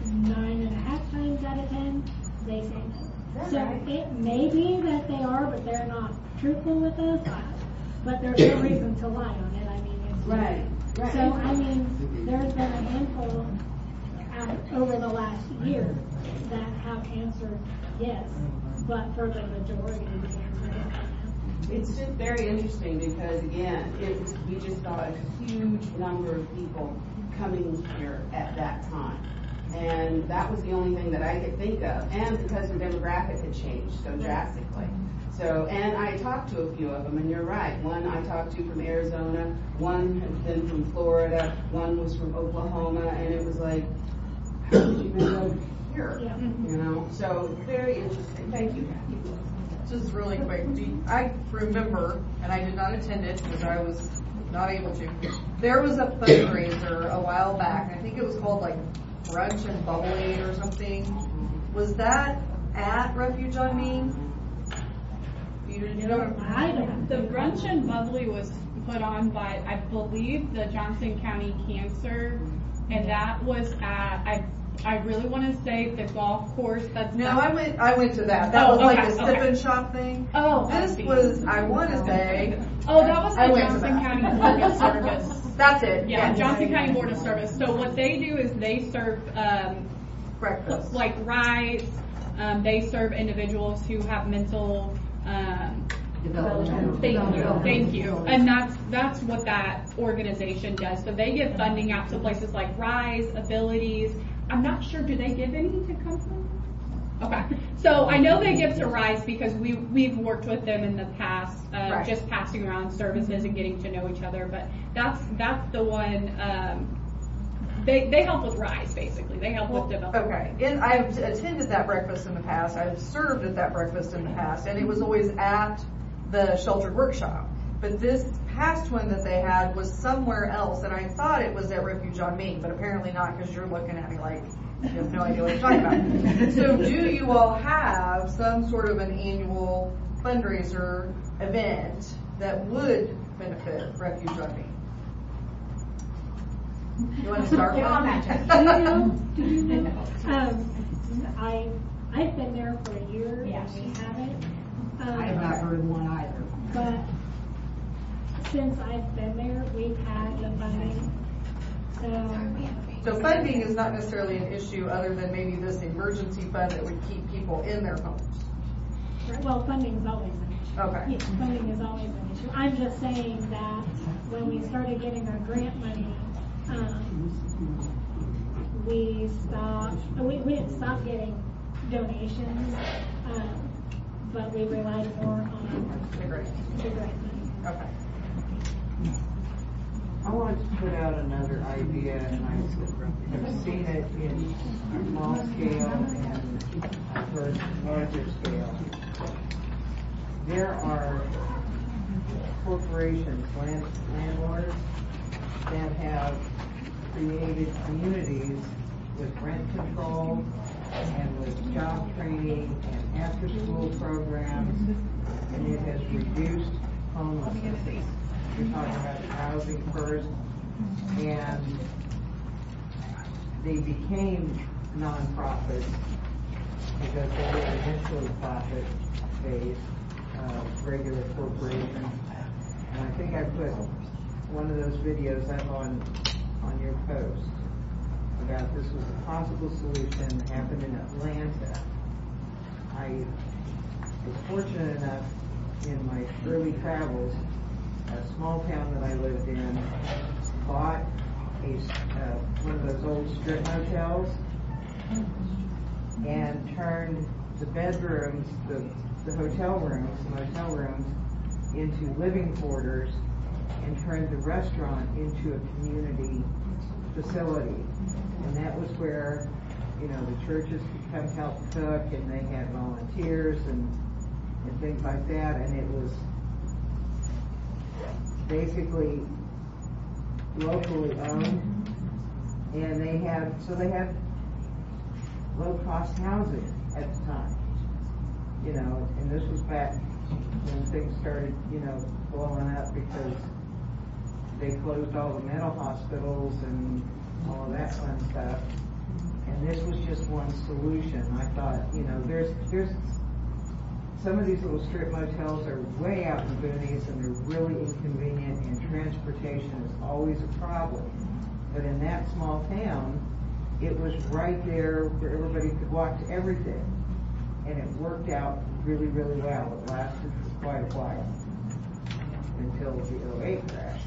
9.5 times out of 10, they say no. So it may be that they are, but they're not truthful with us. But there's no reason to lie on it. I mean, it's right. So I mean, there's been a handful over the last year that have answered yes, but for the majority, the answer is no. It's just very interesting because, again, we just saw a huge number of people coming here at that time. And that was the only thing that I could think of. And because the demographic had changed so drastically. So, and I talked to a few of them, and you're right. One I talked to from Arizona, one had been from Florida, one was from Oklahoma, and it was like, how did you end up here? Yeah. You know? So, very interesting. Thank you, Kathy. Just really quick, I remember, and I did not attend it because I was not able to, there was a fundraiser a while back, I think it was called like Brunch and Bubbly or something. Was that at Refuge on Main? You know, the Brunch and Bubbly was put on by, I believe, the Johnson County Cancer, and that was at, I really want to say the golf course. That's no, I went to that. That was like a sip and shop thing. Oh, this was, I want to say. Oh, that was the Johnson County Board of Service. That's it. Yeah, Johnson County Board of Service. So what they do is they serve breakfast, like rides. They serve individuals who have mental. Thank you. And that's what that organization does. So they give funding out to places like Rise, Abilities. I'm not sure, do they give any to Cumberland? Okay. So I know they give to Rise because we've worked with them in the past, just passing around services and getting to know each other. But that's the one, they help with Rise, basically. They help with development. Okay. And I've attended that breakfast in the past. I've served at that breakfast in the past. And it was always at the sheltered workshop. But this past one that they had was somewhere else, and I thought it was at Refuge on Main, but apparently not because you're looking at me like you have no idea what you're talking about. So do you all have some sort of an annual fundraiser event that would benefit Refuge on Main? You want to start with that? I've been there for a year, and we haven't. I have not heard of one either. But since I've been there, we've had the funding. So funding is not necessarily an issue other than maybe this emergency fund that would keep people in their homes. Well, funding is always an issue. Okay. Yes, funding is always an issue. I'm just saying that when we started getting our grant money, we didn't stop getting donations, but we relied more on the grant money. Okay. I want to put out another idea, and I've seen it in a small scale and I've heard larger scale. there are corporations, landlords, that have created communities with rent control and with job training and after-school programs, and it has reduced homelessness. We're talking about housing first, and they became nonprofits because they were initially profit-based, regular corporations. And I think I put one of those videos up on your post about this was a possible solution that happened in Atlanta. I was fortunate enough in my early travels, a small town that I lived in bought one of those old strip motels and turned the bedrooms, the motel rooms into living quarters, and turned the restaurant into a community facility. And that was where, the churches could come help cook, and they had volunteers and things like that, and it was basically locally owned, and they had low-cost housing at the time, and this was back when things started, blowing up because they closed all the mental hospitals and all of that fun stuff, and this was just one solution. I thought, there's some of these little strip motels are way out in the boonies, and they're really inconvenient, and transportation is always a problem. But in that small town, it was right there where everybody could walk to everything. And it worked out really, really well. It lasted for quite a while until the 2008 crash.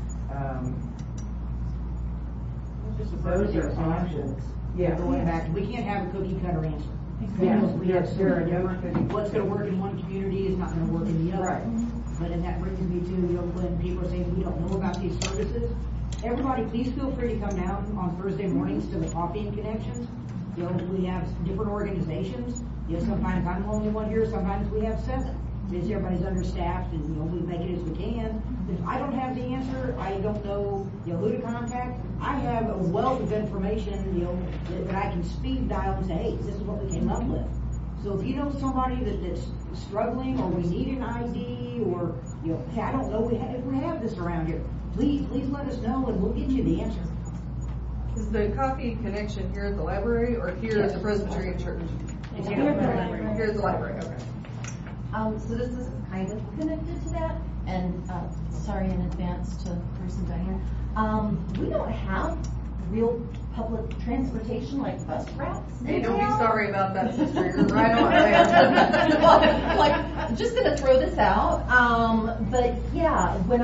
Those are options. Yeah. Going back, we can't have a cookie cutter answer. Yes, We have there are different, what's gonna work in one community is not gonna work in the other. Right. But then that brings me to, when people are saying we don't know about these services, everybody, please feel free to come down on Thursday mornings to the Coffee and Connections. We have different organizations. Sometimes I'm the only one here, sometimes we have 7. Because everybody's understaffed, and, we make it as we can. If I don't have the answer, I don't know, who to contact. I have a wealth of information, that I can speed dial and say, hey, this is what we came up with. So if you know somebody that's struggling, or we need an ID, or, hey, I don't know if we have this around here, please let us know, and we'll get you the answer. Is the Coffee Connection here at the library, or here at the Presbyterian Church? It's here at the library. Here at the library, okay. So this is kind of connected to that, and sorry in advance to Bruce and Diane. We don't have real public transportation like bus routes. Hey, don't be sorry about that, sister. You're right on there. Well, just gonna throw this out. But yeah, when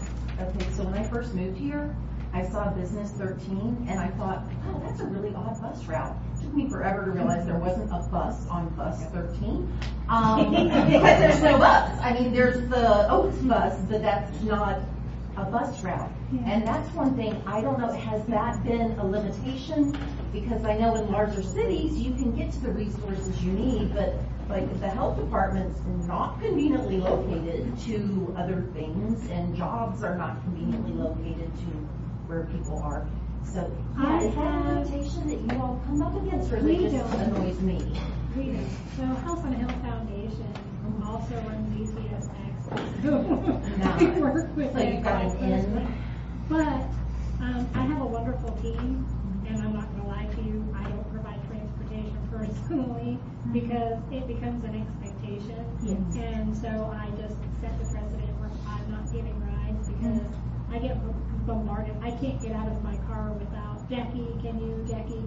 I first moved here, I saw Business 13, and I thought, oh, that's a really odd bus route. It took me forever to realize there wasn't a bus on Bus 13. Because there's no bus. I mean, there's the Oaks bus, but that's not a bus route. And that's one thing, I don't know, has that been a limitation? Because I know in larger cities, you can get to the resources you need, but like the health department's not conveniently located to other things, and jobs are not conveniently located to where people are. So, yeah, is that a limitation that you all come up against, or We just don't. annoys me? We do. So Health on Hill Foundation also runs DCSX. We work with So you've got an in. But I have a wonderful team, and I'm not going to lie to you, I don't provide transportation personally because it becomes an expectation. Yes. And so I just set the precedent where I'm not giving rides because I get bombarded. I can't get out of my car without, Jackie, can you,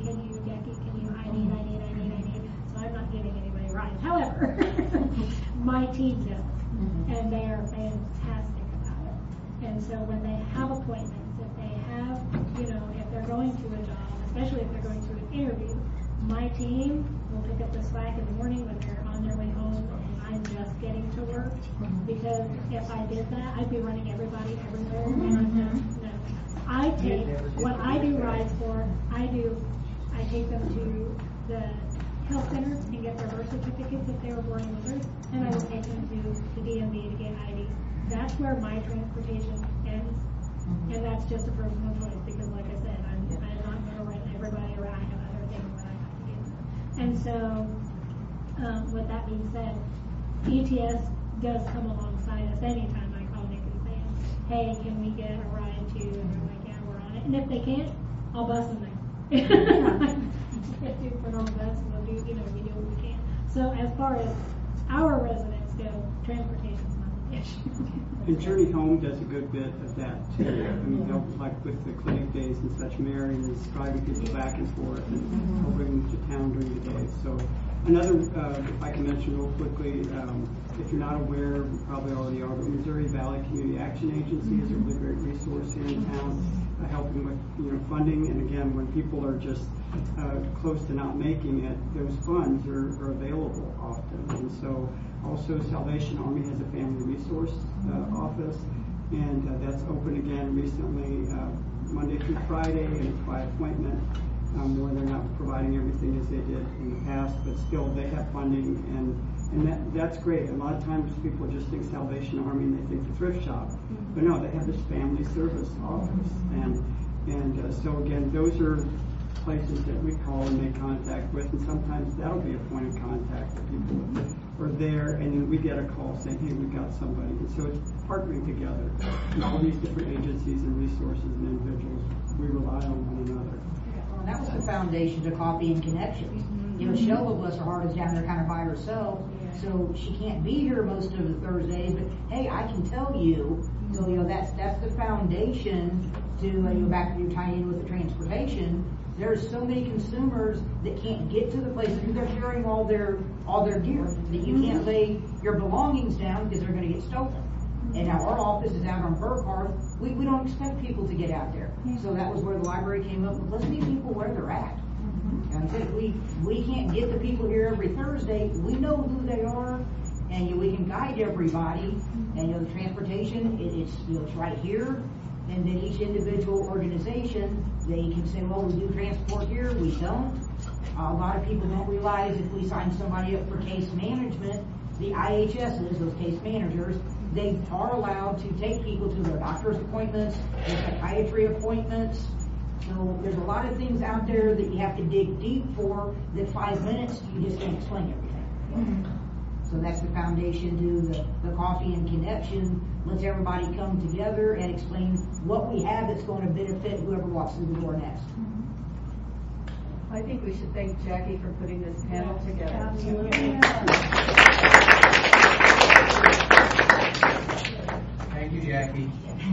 I need. So I'm not giving anybody rides. However, my team does, and they are fantastic about it. And so when they have appointments, if they have, if they're going to a job, especially if they're going to an interview, my team will pick up the slack in the morning when they're on their way home and I'm just getting to work. Because if I did that, I'd be running everybody everywhere. And no. I take, what I do rides for, I take them to the health center and get their birth certificates if they were born in Missouri, and I will take them to the DMV to get IDs. That's where my transportation ends, and that's just a personal choice because, like I said, I'm not going to run everybody around. I have other things that I have to do. And so, with that being said, ETS does come alongside us anytime I call Nick and say, hey, can we get a ride to, and they're like, yeah, we're on it. And if they can't, I'll bus them there. If you put on a bus, we'll do, we do what we can. So as far as our residents go, transportation's not an issue. And Journey Home does a good bit of that too. I mean, they'll, like with the clinic days and such, Mary is driving people back and forth and they'll bring them to town during the day. So another, if I can mention real quickly, if you're not aware, you probably already are, but Missouri Valley Community Action Agency is a really great resource here in town, helping with funding. And again, when people are just close to not making it, those funds are available often. And so also Salvation Army has a family resource office, and that's open again recently Monday through Friday, and it's by appointment. Where they're not providing everything as they did in the past, but still they have funding, and that's great. A lot of times people just think Salvation Army and they think the thrift shop, but no, they have this family service office, and so again, those are places that we call and make contact with, and sometimes that'll be a point of contact that people are there, and then we get a call saying, hey, we've got somebody. And so it's partnering together. And all these different agencies and resources and individuals, we rely on one another. Well, that was the foundation to Coffee and Connections. Sheila, bless her heart, is down there kind of by herself, so she can't be here most of the Thursdays, but hey, I can tell you, so that's the foundation to, back to you tying in with the transportation. There's so many consumers that can't get to the places because they're carrying all their gear, that you can't lay your belongings down because they're going to get stolen. And now our office is out on Burkhardt. We don't expect people to get out there. So that was where the library came up with, let's meet people where they're at. And I said, we can't get the people here every Thursday. We know who they are, and we can guide everybody. And the transportation, it's right here. And then each individual organization, they can say, well, we do transport here, we don't. A lot of people don't realize if we sign somebody up for case management, the IHSs, those case managers, they are allowed to take people to their doctor's appointments, their psychiatry appointments. So there's a lot of things out there that you have to dig deep for that 5 minutes, you just can't explain everything. So that's the foundation to the Coffee and Connection. Let's everybody come together and explain what we have that's going to benefit whoever walks through the door next. I think we should thank Jackie for putting this panel together. Absolutely. Thank you, Jackie.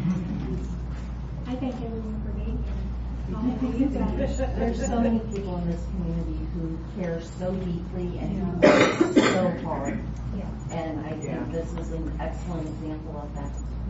I thank everyone for being here. There's so many people in this community who care so deeply and who work so hard. And I think this is an excellent example of that.